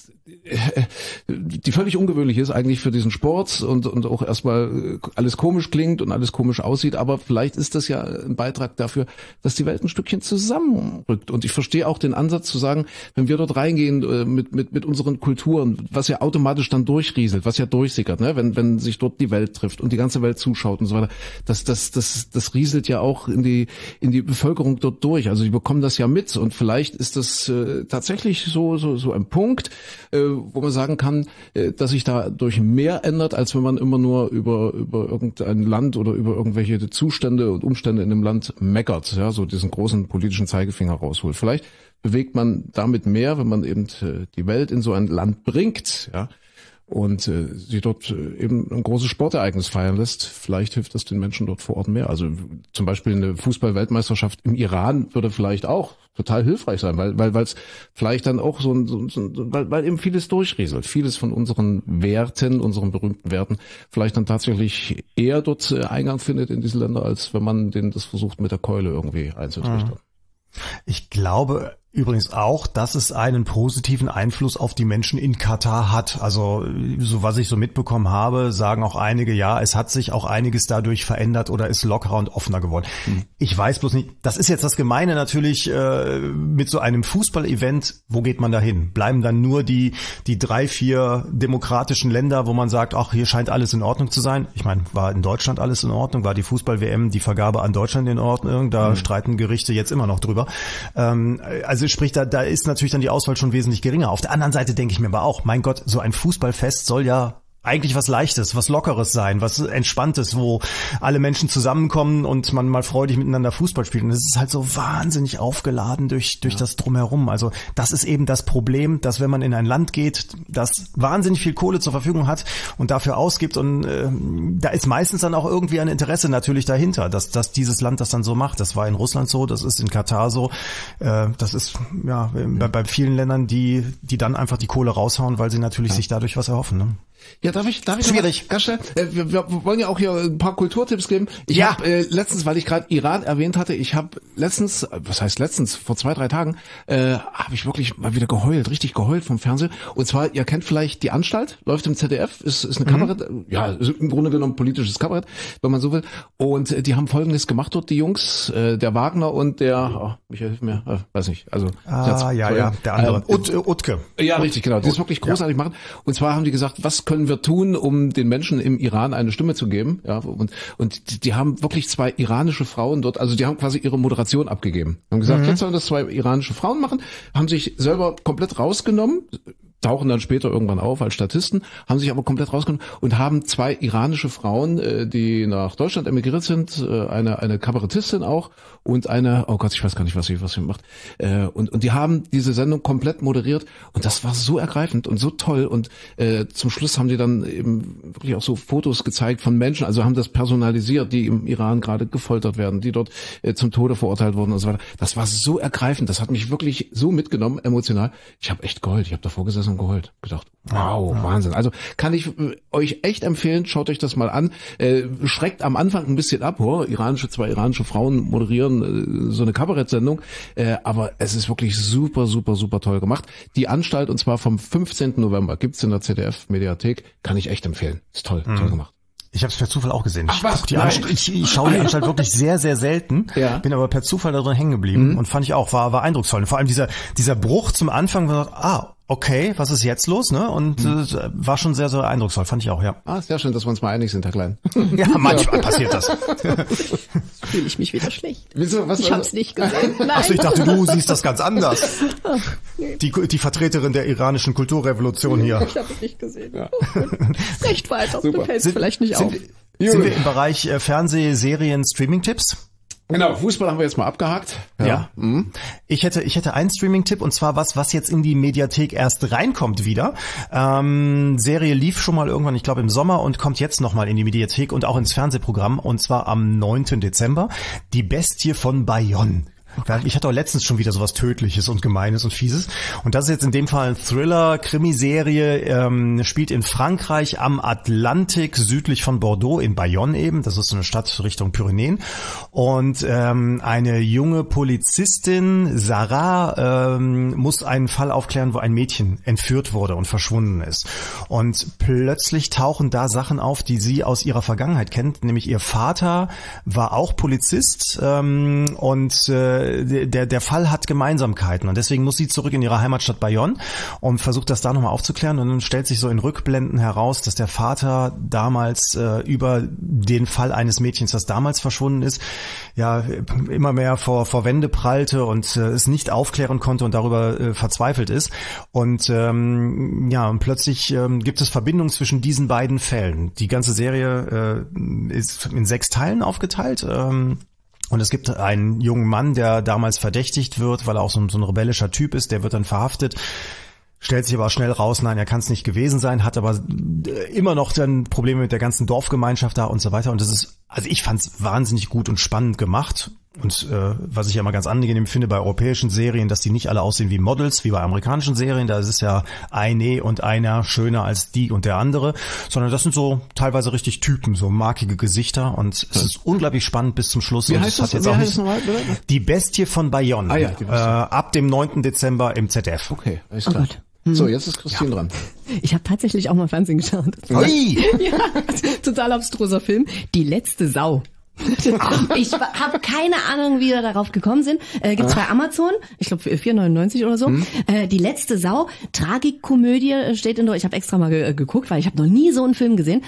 die völlig ungewöhnlich ist eigentlich für diesen Sport und auch erstmal alles komisch klingt und alles komisch aussieht, aber vielleicht ist das ja ein Beitrag dafür, dass die Welt ein Stückchen zusammenrückt. Und ich verstehe auch den Ansatz zu sagen, wenn wir dort reingehen mit unseren Kulturen, was ja automatisch dann durchrieselt, was ja durchsickert, ne? Wenn sich dort die Welt trifft und die ganze Welt zuschaut und so weiter, das rieselt ja auch in die Bevölkerung dort durch. Also die bekommen das ja mit und vielleicht ist das tatsächlich so ein Punkt, wo man sagen kann, dass sich dadurch mehr ändert, als wenn man immer nur über irgendein Land oder über irgendwelche Zustände und Umstände in dem Land meckert, ja, so diesen großen politischen Zeigefinger rausholt. Vielleicht bewegt man damit mehr, wenn man eben die Welt in so ein Land bringt, ja, und sie dort eben ein großes Sportereignis feiern lässt. Vielleicht hilft das den Menschen dort vor Ort mehr. Also zum Beispiel eine Fußball-Weltmeisterschaft im Iran würde vielleicht auch total hilfreich sein, weil es vielleicht dann auch weil eben vieles durchrieselt, vieles von unseren Werten, unseren berühmten Werten, vielleicht dann tatsächlich eher dort Eingang findet in diese Länder, als wenn man denen das versucht mit der Keule irgendwie einzutrichtern. Ich glaube, Übrigens auch, dass es einen positiven Einfluss auf die Menschen in Katar hat. Also so was ich so mitbekommen habe, sagen auch einige, ja, es hat sich auch einiges dadurch verändert oder ist lockerer und offener geworden. Ich weiß bloß nicht, das ist jetzt das Gemeine natürlich mit so einem Fußball-Event, wo geht man da hin? Bleiben dann nur die 3-4 demokratischen Länder, wo man sagt, ach, hier scheint alles in Ordnung zu sein. Ich meine, war in Deutschland alles in Ordnung? War die Fußball-WM, die Vergabe an Deutschland in Ordnung? Da streiten Gerichte jetzt immer noch drüber. Also sprich, da ist natürlich dann die Auswahl schon wesentlich geringer. Auf der anderen Seite denke ich mir aber auch, mein Gott, so ein Fußballfest soll ja eigentlich was Leichtes, was Lockeres sein, was Entspanntes, wo alle Menschen zusammenkommen und man mal freudig miteinander Fußball spielt. Und es ist halt so wahnsinnig aufgeladen durch das Drumherum. Also das ist eben das Problem, dass wenn man in ein Land geht, das wahnsinnig viel Kohle zur Verfügung hat und dafür ausgibt und da ist meistens dann auch irgendwie ein Interesse natürlich dahinter, dass dieses Land das dann so macht. Das war in Russland so, das ist in Katar so, das ist ja bei vielen Ländern, die dann einfach die Kohle raushauen, weil sie natürlich sich dadurch was erhoffen. Ne? Ja, darf ich schwierig. Ganz schnell, wir wollen ja auch hier ein paar Kulturtipps geben. Ich habe letztens, weil ich gerade Iran erwähnt hatte, vor 2-3 Tagen, habe ich wirklich mal wieder richtig geheult vom Fernsehen. Und zwar, ihr kennt vielleicht Die Anstalt, läuft im ZDF, ist eine Kabarett, ist im Grunde genommen politisches Kabarett, wenn man so will. Und die haben Folgendes gemacht dort, die Jungs, der Wagner und der, Michael, hilf mir, weiß nicht, also. Der andere. Utke. Ja, richtig, genau. Die ist wirklich großartig machen. Und zwar haben die gesagt, was können wir tun, um den Menschen im Iran eine Stimme zu geben? Ja, und die haben wirklich 2 iranische Frauen dort, also die haben quasi ihre Moderation abgegeben. Haben gesagt, jetzt sollen das 2 iranische Frauen machen, haben sich selber komplett rausgenommen, tauchen dann später irgendwann auf als Statisten, haben sich aber komplett rausgenommen und haben 2 iranische Frauen, die nach Deutschland emigriert sind, eine Kabarettistin auch und eine, oh Gott, ich weiß gar nicht, was sie macht. Und die haben diese Sendung komplett moderiert und das war so ergreifend und so toll und zum Schluss haben die dann eben wirklich auch so Fotos gezeigt von Menschen, also haben das personalisiert, die im Iran gerade gefoltert werden, die dort zum Tode verurteilt wurden und so weiter. Das war so ergreifend, das hat mich wirklich so mitgenommen, emotional. Ich habe echt geheult, ich habe davor gesessen und geheult. Gedacht, wow, Wahnsinn. Also kann ich euch echt empfehlen, schaut euch das mal an. Schreckt am Anfang ein bisschen ab, 2 iranische Frauen moderieren so eine Kabarettsendung, aber es ist wirklich super, super, super toll gemacht. Die Anstalt, und zwar vom 15. November, gibt's in der ZDF-Mediathek, kann ich echt empfehlen. Ist toll, toll gemacht. Ich habe es per Zufall auch gesehen. Ach was? Ich schaue die Anstalt wirklich sehr, sehr selten, bin aber per Zufall da drin hängen geblieben und fand ich auch, war eindrucksvoll. Und vor allem dieser Bruch zum Anfang, war okay, was ist jetzt los, ne? Und war schon sehr, sehr eindrucksvoll, fand ich auch, ja. Sehr schön, dass wir uns mal einig sind, Herr Klein. Ja, manchmal passiert das. Fühle ich mich wieder schlecht. Wieso? Ich hab's nicht gesehen. Nein. Achso, ich dachte, du siehst das ganz anders. Die Vertreterin der iranischen Kulturrevolution hier. Ich habe es nicht gesehen. Ja. Recht weiter, du fällst vielleicht nicht auf. Sind wir im Bereich Fernsehserien, Streaming-Tipps? Genau, Fußball haben wir jetzt mal abgehakt. Ja. Ich hätte einen Streaming-Tipp und zwar was jetzt in die Mediathek erst reinkommt wieder. Serie lief schon mal irgendwann, ich glaube im Sommer und kommt jetzt nochmal in die Mediathek und auch ins Fernsehprogramm und zwar am 9. Dezember. Die Bestie von Bayonne. Ich hatte auch letztens schon wieder sowas Tödliches und Gemeines und Fieses. Und das ist jetzt in dem Fall ein Thriller, Krimiserie, spielt in Frankreich am Atlantik, südlich von Bordeaux, in Bayonne eben. Das ist so eine Stadt Richtung Pyrenäen. Und eine junge Polizistin, Sarah, muss einen Fall aufklären, wo ein Mädchen entführt wurde und verschwunden ist. Und plötzlich tauchen da Sachen auf, die sie aus ihrer Vergangenheit kennt. Nämlich ihr Vater war auch Polizist und der Fall hat Gemeinsamkeiten und deswegen muss sie zurück in ihre Heimatstadt Bayonne und versucht das da nochmal aufzuklären und dann stellt sich so in Rückblenden heraus, dass der Vater damals über den Fall eines Mädchens, das damals verschwunden ist, ja immer mehr vor Wände prallte und es nicht aufklären konnte und darüber verzweifelt ist und und plötzlich gibt es Verbindungen zwischen diesen beiden Fällen. Die ganze Serie ist in 6 Teilen aufgeteilt. Und es gibt einen jungen Mann, der damals verdächtigt wird, weil er auch so ein rebellischer Typ ist, der wird dann verhaftet, stellt sich aber schnell raus, nein, er kann es nicht gewesen sein, hat aber immer noch dann Probleme mit der ganzen Dorfgemeinschaft da und so weiter. Und das ist, also ich fand es wahnsinnig gut und spannend gemacht. Und was ich ja immer ganz angenehm finde bei europäischen Serien, dass die nicht alle aussehen wie Models, wie bei amerikanischen Serien. Da ist es ja eine und einer schöner als die und der andere, sondern das sind so teilweise richtig Typen, so markige Gesichter. Und es ist unglaublich spannend bis zum Schluss. Wie heißt das? Die Bestie von Bayonne. Ah, ja, ab dem 9. Dezember im ZDF. Okay, alles klar. So, jetzt ist Christine dran. Ich habe tatsächlich auch mal Fernsehen geschaut. Ui! Ja, total abstruser Film. Die letzte Sau. Ich habe keine Ahnung, wie wir darauf gekommen sind. Gibt's bei Amazon, ich glaube 4,99 oder so. Die letzte Sau, Tragikkomödie steht in Deutsch. Ich habe extra mal geguckt, weil ich habe noch nie so einen Film gesehen.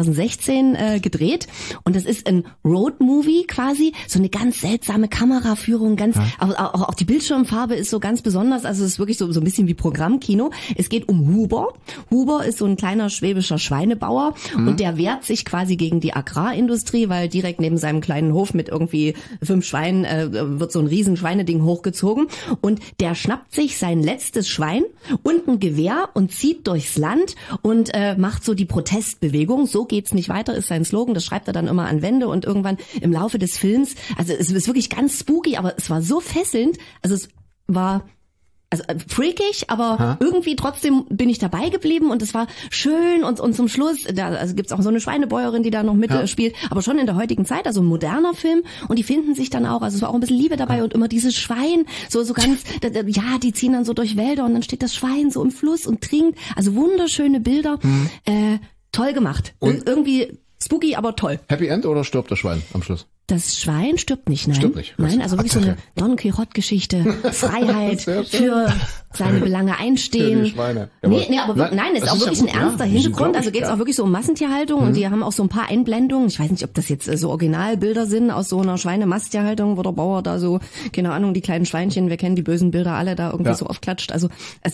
2016 gedreht und das ist ein Roadmovie quasi, so eine ganz seltsame Kameraführung, ganz auch die Bildschirmfarbe ist so ganz besonders. Also es ist wirklich so ein bisschen wie Programmkino. Es geht um Huber. Huber ist so ein kleiner schwäbischer Schweinebauer und der wehrt sich quasi gegen die Agrarindustrie, weil direkt neben seinem kleinen Hof mit irgendwie 5 Schweinen wird so ein riesen Schweineding hochgezogen und der schnappt sich sein letztes Schwein und ein Gewehr und zieht durchs Land und macht so die Protestbewegung. So geht's nicht weiter, ist sein Slogan. Das schreibt er dann immer an Wände und irgendwann im Laufe des Films, also es ist wirklich ganz spooky, aber es war so fesselnd, also es war freakig, aber irgendwie trotzdem bin ich dabei geblieben und es war schön und zum Schluss, also gibt's auch so eine Schweinebäuerin, die da noch mitspielt, aber schon in der heutigen Zeit, also ein moderner Film und die finden sich dann auch, also es war auch ein bisschen Liebe dabei und immer dieses Schwein, so ganz, ja, die ziehen dann so durch Wälder und dann steht das Schwein so im Fluss und trinkt, also wunderschöne Bilder, toll gemacht und irgendwie spooky, aber toll. Happy End oder stirbt das Schwein am Schluss? Das Schwein stirbt nicht, nein. Stirbt nicht. Nein, also wirklich so eine Don Quixote-Geschichte, Freiheit, für seine Belange einstehen. Für die Schweine. Ja, nee, aber nein, es ist auch wirklich ein ernster Hintergrund. Also geht es auch wirklich so um Massentierhaltung und die haben auch so ein paar Einblendungen. Ich weiß nicht, ob das jetzt so Originalbilder sind aus so einer Schweine-Masttierhaltung, wo der Bauer da so, keine Ahnung, die kleinen Schweinchen, wir kennen die bösen Bilder alle, da irgendwie so aufklatscht. Also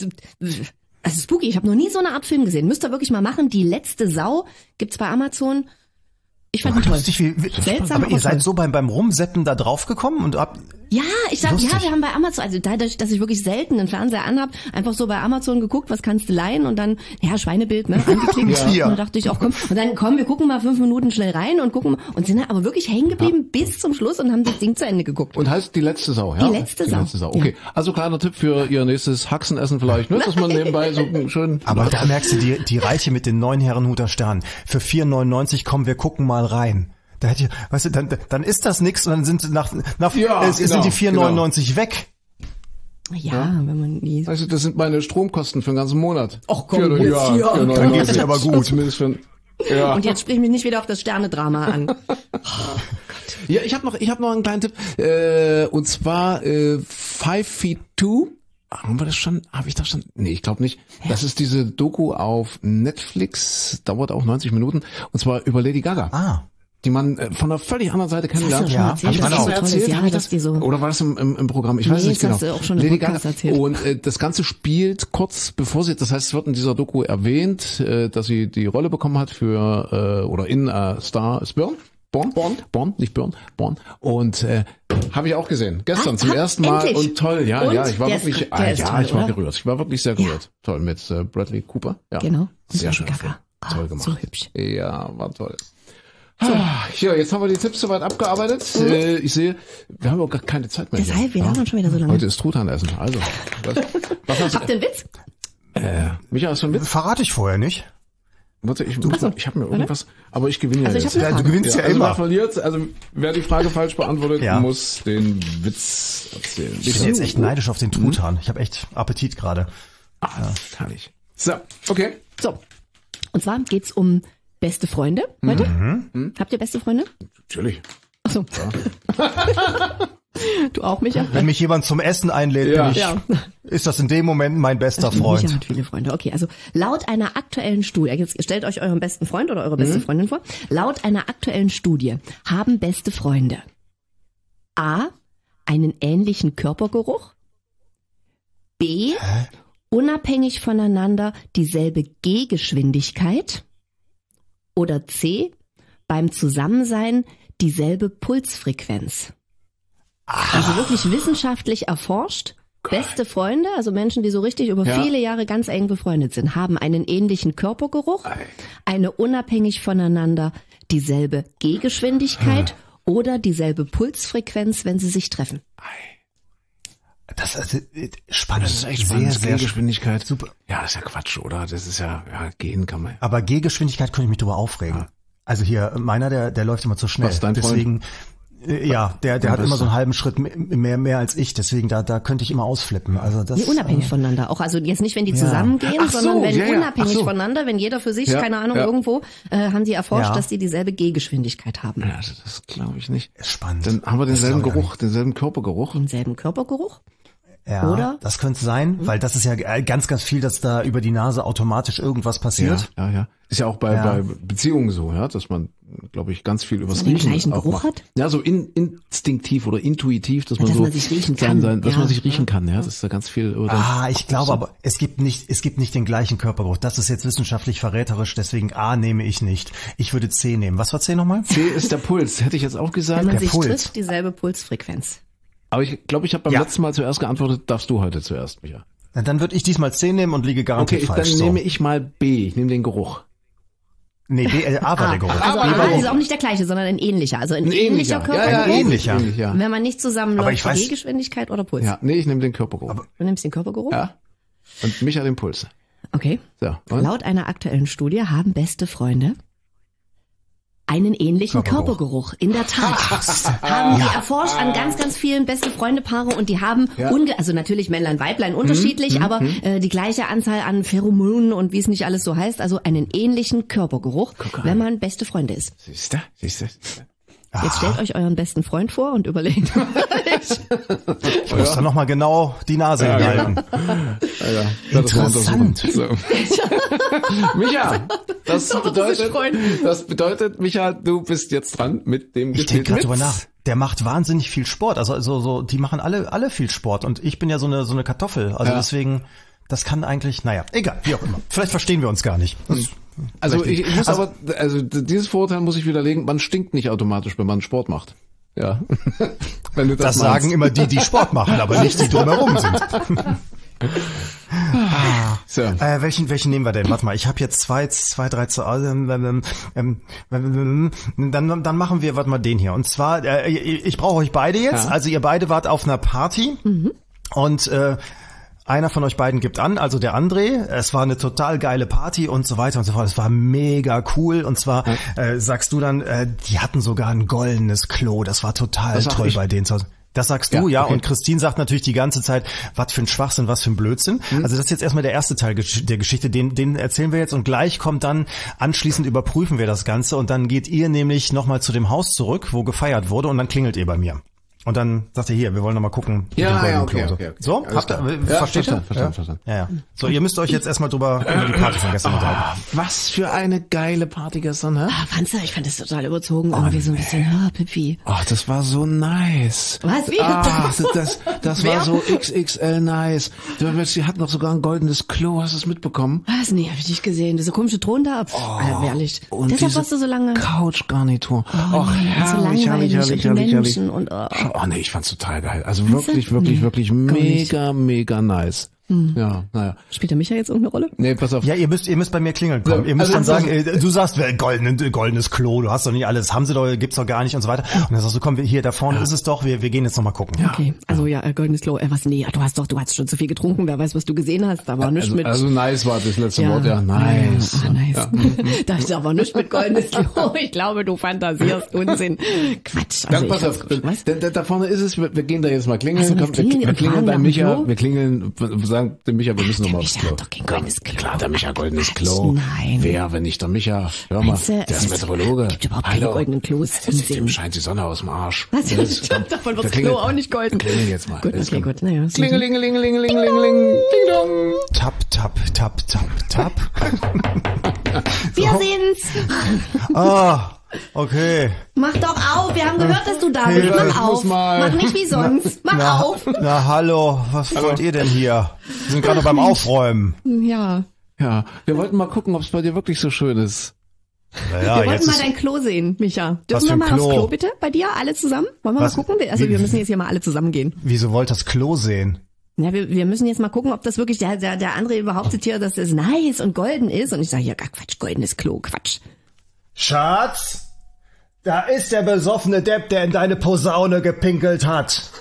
spooky. Ich habe noch nie so eine Art Film gesehen. Müsst ihr wirklich mal machen. Die letzte Sau gibt's bei Amazon. Ich fand ihn toll. Seltsam, aber ihr seid so beim Rumseppen da drauf gekommen und habt... Ja, wir haben bei Amazon, also dadurch, dass ich wirklich selten einen Fernseher anhab, einfach so bei Amazon geguckt, was kannst du leihen und dann, Schweinebild, angeklickt. Und dann dachte ich auch, komm, wir gucken mal 5 Minuten schnell rein und gucken und sind dann aber wirklich hängen geblieben bis zum Schluss und haben das Ding zu Ende geguckt. Und heißt die letzte Sau, ja? Die letzte Sau. Okay, also kleiner Tipp für ihr nächstes Haxenessen vielleicht, ne? Dass man nebenbei so schön... Aber da merkst du die Reiche mit den 9 Herrenhuter Sternen. Für 4,99 komm, wir gucken mal rein. Da hätte ich, weißt du, dann ist das nix und dann sind sind die 4,99 weg. Ja, wenn man nie... Also das sind meine Stromkosten für den ganzen Monat. Och komm, dann geht's dir aber gut. Zumindest für Und jetzt sprich mich nicht wieder auf das Sterne-Drama an. Ja, ich hab noch einen kleinen Tipp. Und zwar 5 Feet 2. Haben wir das schon? Habe ich das schon? Nee, ich glaube nicht. Das ist diese Doku auf Netflix, dauert auch 90 Minuten. Und zwar über Lady Gaga. Die man von einer völlig anderen Seite kennenlernt. Ja, habe ich das auch erzählt? Oder war das im Programm? Ich weiß nicht genau. Hast du auch schon Lady Gaga. erzählt. Und das Ganze spielt kurz bevor sie, das heißt, es wird in dieser Doku erwähnt, dass sie die Rolle bekommen hat für oder in Star is Born. Nicht Born. Und habe ich auch gesehen. Gestern zum ersten Mal endlich. Und toll. Ja, und? ich war wirklich, ich war gerührt. Ich war wirklich sehr gerührt. Ja. Toll mit Bradley Cooper. Ja. Genau. Sehr schön. Toll gemacht. So hübsch. Ja, war toll. Ja, jetzt haben wir die Tipps soweit abgearbeitet. Ich sehe, wir haben auch gar keine Zeit mehr. Deshalb, wir laufen schon wieder so lange. Heute ist Truthahnessen. Also, was hast du? Habt ihr einen Witz? Micha, hast du einen Witz? Verrate ich vorher nicht. Warte, ich habe mir irgendwas, aber ich gewinne also jetzt. Du gewinnst ja immer. Wer verliert, also wer die Frage falsch beantwortet, muss den Witz erzählen. Ich bin jetzt echt neidisch auf den Truthahn. Ich habe echt Appetit gerade. Herrlich. So, okay. So, und zwar geht's um beste Freunde heute. Habt ihr beste Freunde? Natürlich. Ach so. Ja. Du auch, Micha? Wenn mich jemand zum Essen einlädt, ist das in dem Moment mein bester Freund. Micha hat viele Freunde. Okay, also laut einer aktuellen Studie, jetzt stellt euch euren besten Freund oder eure beste Freundin vor. Laut einer aktuellen Studie haben beste Freunde A, einen ähnlichen Körpergeruch, B, unabhängig voneinander dieselbe Gehgeschwindigkeit oder C, beim Zusammensein dieselbe Pulsfrequenz. Also wirklich wissenschaftlich erforscht. Beste Freunde, also Menschen, die so richtig über viele Jahre ganz eng befreundet sind, haben einen ähnlichen Körpergeruch, eine unabhängig voneinander dieselbe Gehgeschwindigkeit oder dieselbe Pulsfrequenz, wenn sie sich treffen? Das ist spannend. Das ist echt spannend. Sehr, Gehgeschwindigkeit. Super. Ja, das ist ja Quatsch, oder? Das ist ja gehen kann man. Aber Gehgeschwindigkeit könnte ich mich drüber aufregen. Ja. Also hier, meiner, der läuft immer zu schnell. Was, dein Freund? Deswegen, ja, der hat immer so einen halben Schritt mehr als ich. Deswegen, da könnte ich immer ausflippen. Also das. Unabhängig voneinander. Auch, also jetzt nicht, wenn die zusammengehen, sondern wenn unabhängig voneinander, wenn jeder für sich, keine Ahnung, irgendwo, haben die erforscht, dass die dieselbe Gehgeschwindigkeit haben. Ja, das glaube ich nicht. Spannend. Dann haben wir denselben Geruch, denselben Körpergeruch. Denselben Körpergeruch? Ja, oder? Das könnte sein, weil das ist ja ganz, ganz viel, dass da über die Nase automatisch irgendwas passiert. Ja. Ist ja auch bei Beziehungen so, ja, dass man, glaube ich, ganz viel übers Riechen den gleichen Geruch hat? Ja, so instinktiv oder intuitiv, dass man sich riechen kann. Dass man sich riechen kann, ja, das ist da ganz viel. Oder ich glaube aber, es gibt nicht den gleichen Körpergeruch. Das ist jetzt wissenschaftlich verräterisch, deswegen A nehme ich nicht. Ich würde C nehmen. Was war C nochmal? C ist der Puls, hätte ich jetzt auch gesagt. Wenn man der sich trifft, dieselbe Pulsfrequenz. Aber ich glaube, ich habe beim letzten Mal zuerst geantwortet, darfst du heute zuerst, Micha. Na, dann würde ich diesmal C nehmen und liege garantiert falsch. Okay, dann nehme ich mal B, ich nehme den Geruch. Nee, A war der Geruch. Also A ist auch nicht der gleiche, sondern ein ähnlicher. Also ein ähnlicher Körpergeruch. Ja, ähnlicher. Wenn man nicht zusammenläuft, Gehgeschwindigkeit oder Puls. Ja, nee, ich nehme den Körpergeruch. Du nimmst den Körpergeruch? Ja. Und Micha den Puls. Okay. So, laut einer aktuellen Studie haben beste Freunde einen ähnlichen Körpergeruch. In der Tat. Haben die erforscht an ganz, ganz vielen beste Freunde-Paare und die haben, also natürlich Männlein, Weiblein unterschiedlich, aber die gleiche Anzahl an Pheromonen und wie es nicht alles so heißt, also einen ähnlichen Körpergeruch, wenn man beste Freunde ist. Siehst du? Jetzt stellt euch euren besten Freund vor und überlegt. Ich muss da nochmal genau die Nase hinhalten. Interessant. So. Micha, das bedeutet, Micha, du bist jetzt dran mit dem Geschichte. Ich denke gerade drüber nach. Der macht wahnsinnig viel Sport. Also die machen alle viel Sport. Und ich bin ja so eine Kartoffel. Also deswegen, das kann eigentlich, egal, wie auch immer. Vielleicht verstehen wir uns gar nicht. Also ich muss dieses Vorurteil muss ich widerlegen, man stinkt nicht automatisch, wenn man Sport macht. Ja. Wenn du das sagen immer die Sport machen, aber nicht die drumherum sind. So. Welchen nehmen wir denn? Warte mal, ich habe jetzt zwei, drei zu dann machen wir, warte mal, den hier. Und zwar, ich brauche euch beide jetzt. Ja. Also ihr beide wart auf einer Party und einer von euch beiden gibt an, also der André. Es war eine total geile Party und so weiter und so fort. Es war mega cool. Und zwar sagst du dann, die hatten sogar ein goldenes Klo. Das war total toll bei denen zu Hause. Das sagst du, ja. Okay. Und Christine sagt natürlich die ganze Zeit, was für ein Schwachsinn, was für ein Blödsinn. Also das ist jetzt erstmal der erste Teil der Geschichte. Den erzählen wir jetzt und gleich kommt dann, anschließend überprüfen wir das Ganze und dann geht ihr nämlich nochmal zu dem Haus zurück, wo gefeiert wurde und dann klingelt ihr bei mir. Und dann sagt ihr hier, wir wollen noch mal gucken. Okay. So, versteht ihr? Verstanden. Ja. So, ihr müsst euch jetzt erstmal über die Party von gestern unterhalten. Was für eine geile Party gestern, hä? Fandst du? Ich fand das total überzogen, irgendwie so ein bisschen, Pipi. Ach, das war so nice. Was? Wie? Das war so XXL nice. Sie hatten doch sogar ein goldenes Klo, hast du es mitbekommen? Was? Nee, hab ich nicht gesehen. Diese komische Ton da. Ehrlich. Und deshalb warst du so lange. Couchgarnitur. Herrlich. Menschen und Oh nee, ich fand's total geil. Also wirklich mega nice. Ja, naja. Spielt der Micha jetzt irgendeine Rolle? Nee, pass auf. Ja, ihr müsst bei mir klingeln kommen. Ihr müsst dann sagen, du sagst, goldenes Klo, du hast doch nicht alles, haben sie doch, gibt's doch gar nicht und so weiter. Und dann sagst du, komm, hier, da vorne ist es doch, wir gehen jetzt nochmal gucken. Okay, also goldenes Klo, was, nee, du hast schon zu viel getrunken, wer weiß, was du gesehen hast, da war nichts mit. Also nice war das letzte Wort, nice. Nice. Ja. Da ist aber nichts mit goldenes Klo, ich glaube, du fantasierst Unsinn. Quatsch. Also pass auf, da vorne ist es, wir gehen da jetzt mal klingeln, wir klingeln bei Micha, sagen dem Micha, wir müssen nochmal aufs Klo. Doch kein goldenes Klo. Klar, der Micha goldenes Klo. Nein. Wer, wenn nicht der Micha? Hör mal, der ist Meteorologe. Gibt überhaupt keine goldenen Klos. Dem scheint die Sonne aus dem Arsch. Was? Davon wird das Klo auch nicht golden. Klingeln jetzt mal. Gut, okay, gut. Naja. Klingelingelingelingelingeling. Ding dong. Tap. Wir sehen's. Okay. Mach doch auf, wir haben gehört, dass du da bist. Mach auf. Mach nicht wie sonst. Mach auf. Na hallo, was wollt ihr denn hier? Wir sind gerade beim Aufräumen. Ja. Ja, wir wollten mal gucken, ob es bei dir wirklich so schön ist. Wir wollten mal dein Klo sehen, Micha. Dürfen wir mal aufs Klo bitte? Bei dir, alle zusammen? Wollen wir mal gucken? Also wir müssen jetzt hier mal alle zusammen gehen. Wieso wollt ihr das Klo sehen? Ja, wir müssen jetzt mal gucken, ob das wirklich der André behauptet hier, dass das nice und golden ist. Und ich sage, ja, Quatsch, goldenes Klo, Quatsch. Schatz, Da ist der besoffene Depp, der in deine Posaune gepinkelt hat.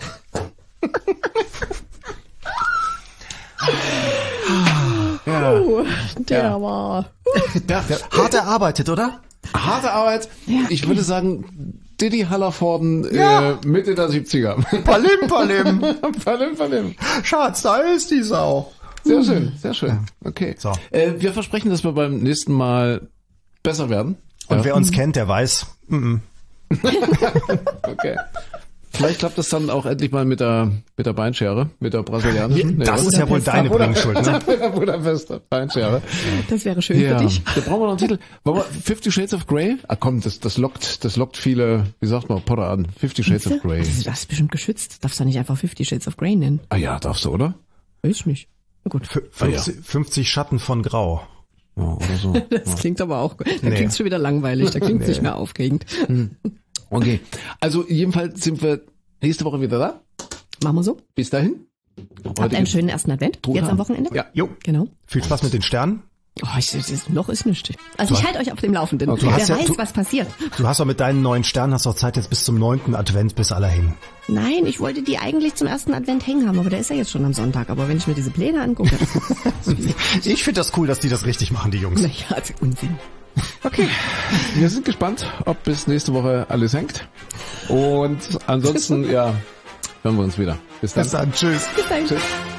Ja. Der war... Ja. Hart erarbeitet, oder? Harte Arbeit. Ja. Ich würde sagen, Diddy Hallervorden Ja. Mitte der 70er. Palim, palim. Palim. Schatz, da ist die Sau. Sehr schön, sehr schön. Okay. So. Wir versprechen, dass wir beim nächsten Mal besser werden. Und wer uns kennt, der weiß. Okay. Vielleicht klappt das dann auch endlich mal mit der Beinschere, mit der brasilianischen. Das ist ja wohl deine Bringschuld, ne? Mit der Budapester Beinschere. Das wäre schön für dich. Da brauchen wir noch einen Titel. Wollen wir 50 Shades of Grey? Ah komm, das lockt viele, wie sagt man, Potter an. 50 Shades of Grey. Das ist bestimmt geschützt. Darfst du nicht einfach 50 Shades of Grey nennen? Ah ja, darfst du, oder? Weiß nicht. Na gut. 50 Schatten von Grau. Ja, oder so. Das klingt aber auch, da Nee. klingt's schon wieder langweilig, da klingt's nicht mehr aufregend. Okay. Also jedenfalls sind wir nächste Woche wieder da. Machen wir so. Bis dahin. Habt einen schönen ersten Advent. Truthahn. Jetzt am Wochenende. Ja. Jo. Genau. Viel Spaß mit den Sternen. Oh, noch ist nichts. Also ich halte euch auf dem Laufenden. Du Wer hast ja- weiß, du- was passiert. Du hast doch mit deinen neuen Sternen hast doch Zeit jetzt bis zum 9. Advent bis alle hin. Nein, ich wollte die eigentlich zum ersten Advent hängen haben, aber der ist ja jetzt schon am Sonntag. Aber wenn ich mir diese Pläne angucke, Ich finde das cool, dass die das richtig machen, die Jungs. naja, also Unsinn. Okay. Wir sind gespannt, ob bis nächste Woche alles hängt. Und ansonsten, ja, hören wir uns wieder. Bis dann. Bis dann. Tschüss. Bis dahin. Tschüss.